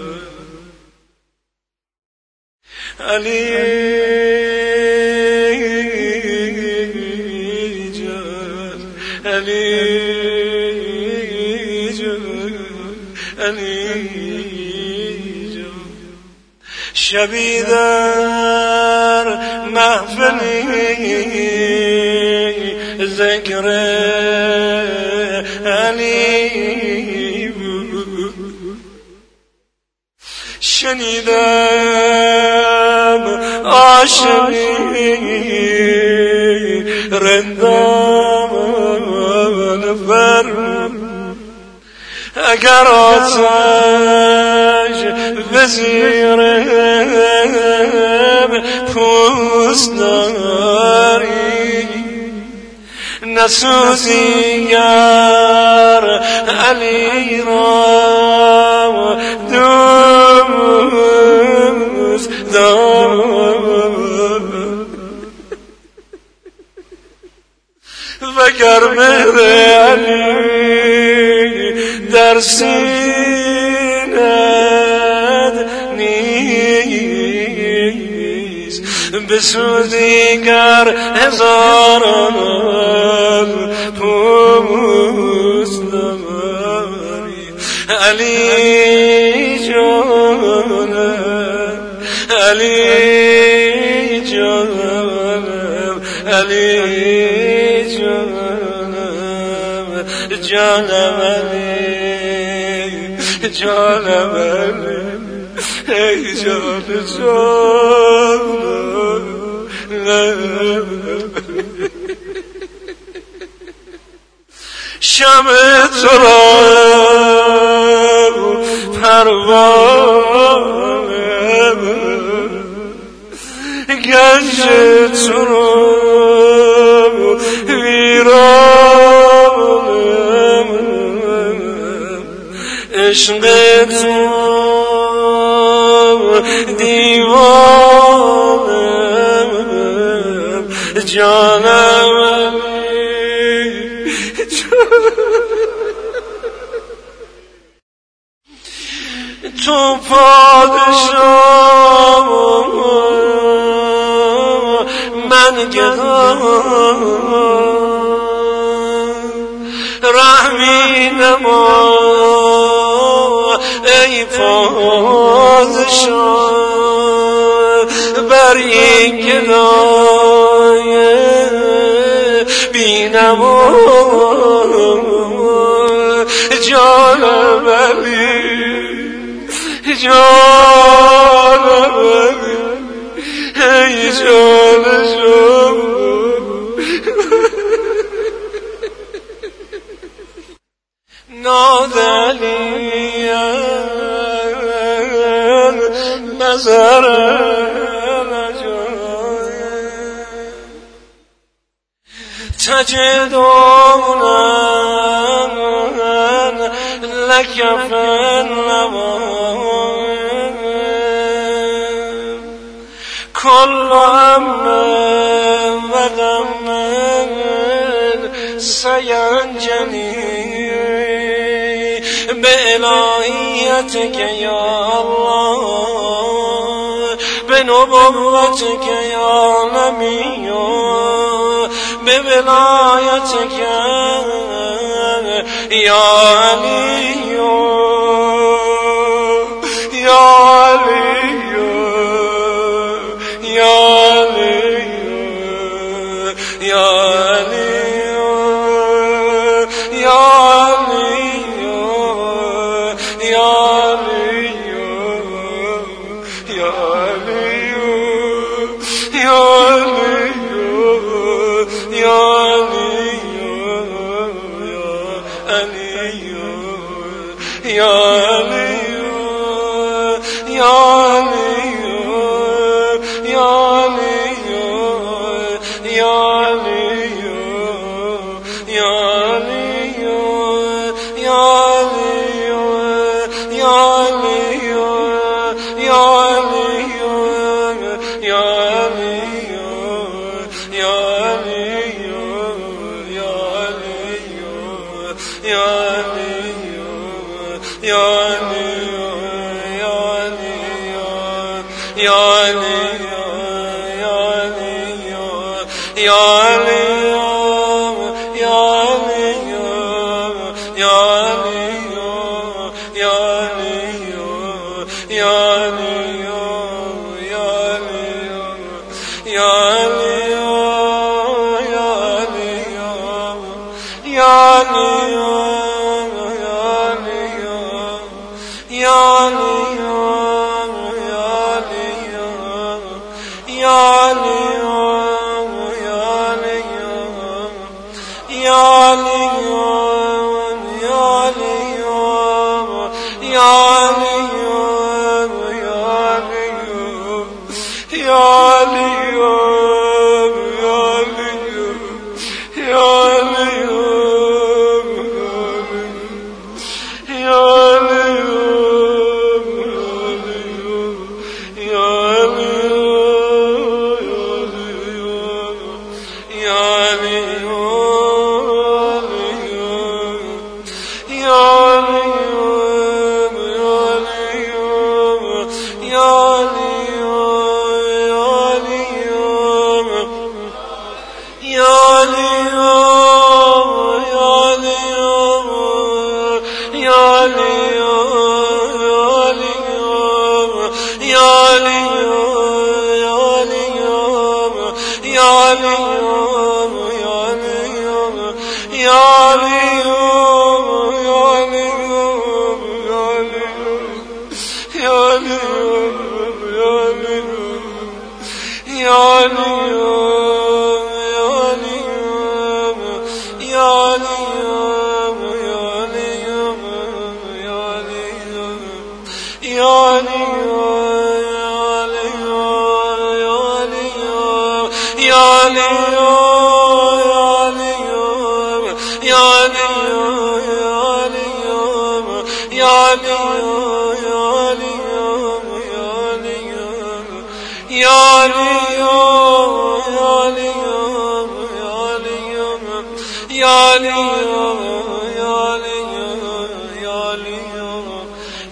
علی جان، علی جان، علی جان. شبی در محفلی ذکر علی بود، شنیدم عاشقی رندان فرمود، اگر آتش به زیر پوست داری نسوزی گر علی را دوست دار، وگر مهر علی در سینت نیست، بسوزی گر هزاران پوست داری. علی جانم، علی جانم، علی جانم، جانم علی، جانم علی، ای جان جانم. شمع تو را پروانه، گنج تو را ویرانه، عشق تو دیوانه، جانم تو پادشاه من گدا رحمی نما ای پادشاه بر این گدای بینما جان ولی جان ولی ای جان نادلیم نظر تجدون لك في النوام كل هم وغم سينجلي بإلهيتك يا الله بنبوتك يا نبي بولايتك يا علي يا علي يا علي يا علي يا علي يا علي يا علي يا علي يا علي يا علي يا علي يا علي يا علي يا علي يا علي يا علي يا علي يا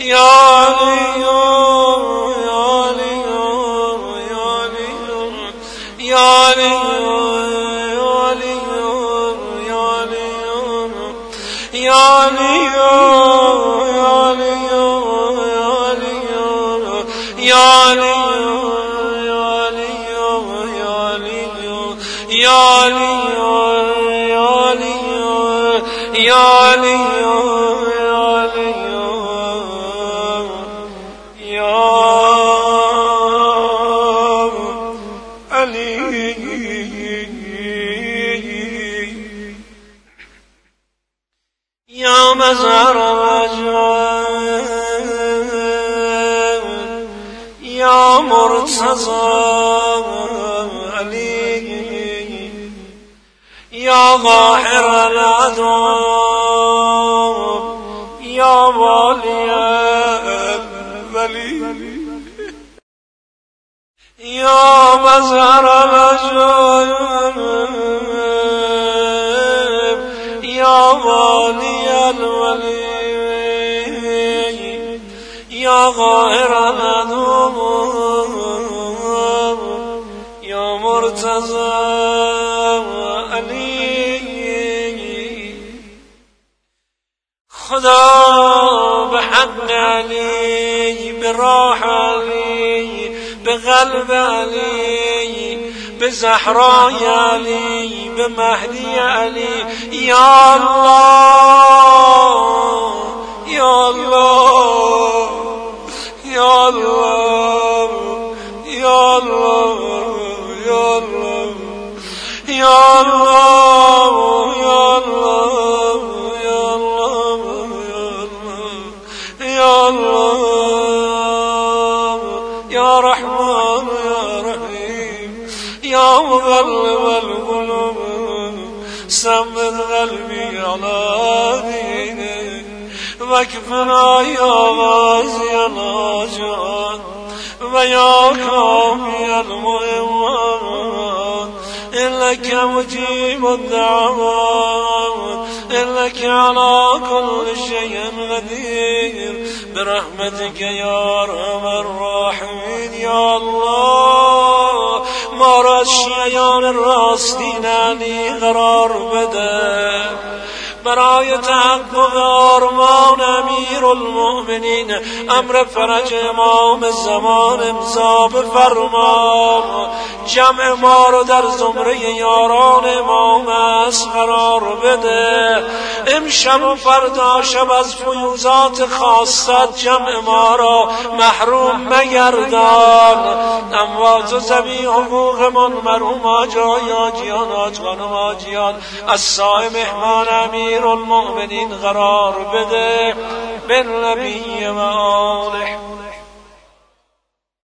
یا مظهر وجهه یا مرتضی علی یا ظاهر العدو یا والی ولی یا مظهر وجهه یا والی الولی یا ظاهر العدو یا مرتضی علی خدا به حق علی به راه علی به قلب علی به زهرای علی به مهدی علی یا الله یا الله یا الله یا الله یا الله یا الله یا الله یا الله یا رحمان یا رحیم یا مقلب القلوب ثبت قلبی علی دینک واکفنا یا غازی الحاجات و یا کامی المهمات إنك مجيب الدعوات إنك على كل شيء قدير برحمتك يا أرحم الراحمين يا الله ما را شیعان راستین علی قرار بده برای تحقق آرمان امیر المؤمنین امر فرج امام زمان امضا بفرما جمع ما رو در زمره یاران امام است قرار بده امشب و فردا شب از فیوزات خاصت جمع ما را محروم مگردان اموات و زمین حقوق من مرحوم آجای آجیان آجخانم آجیان از سای مهمان امیر المؤمنین قرار بده بالنبی و آله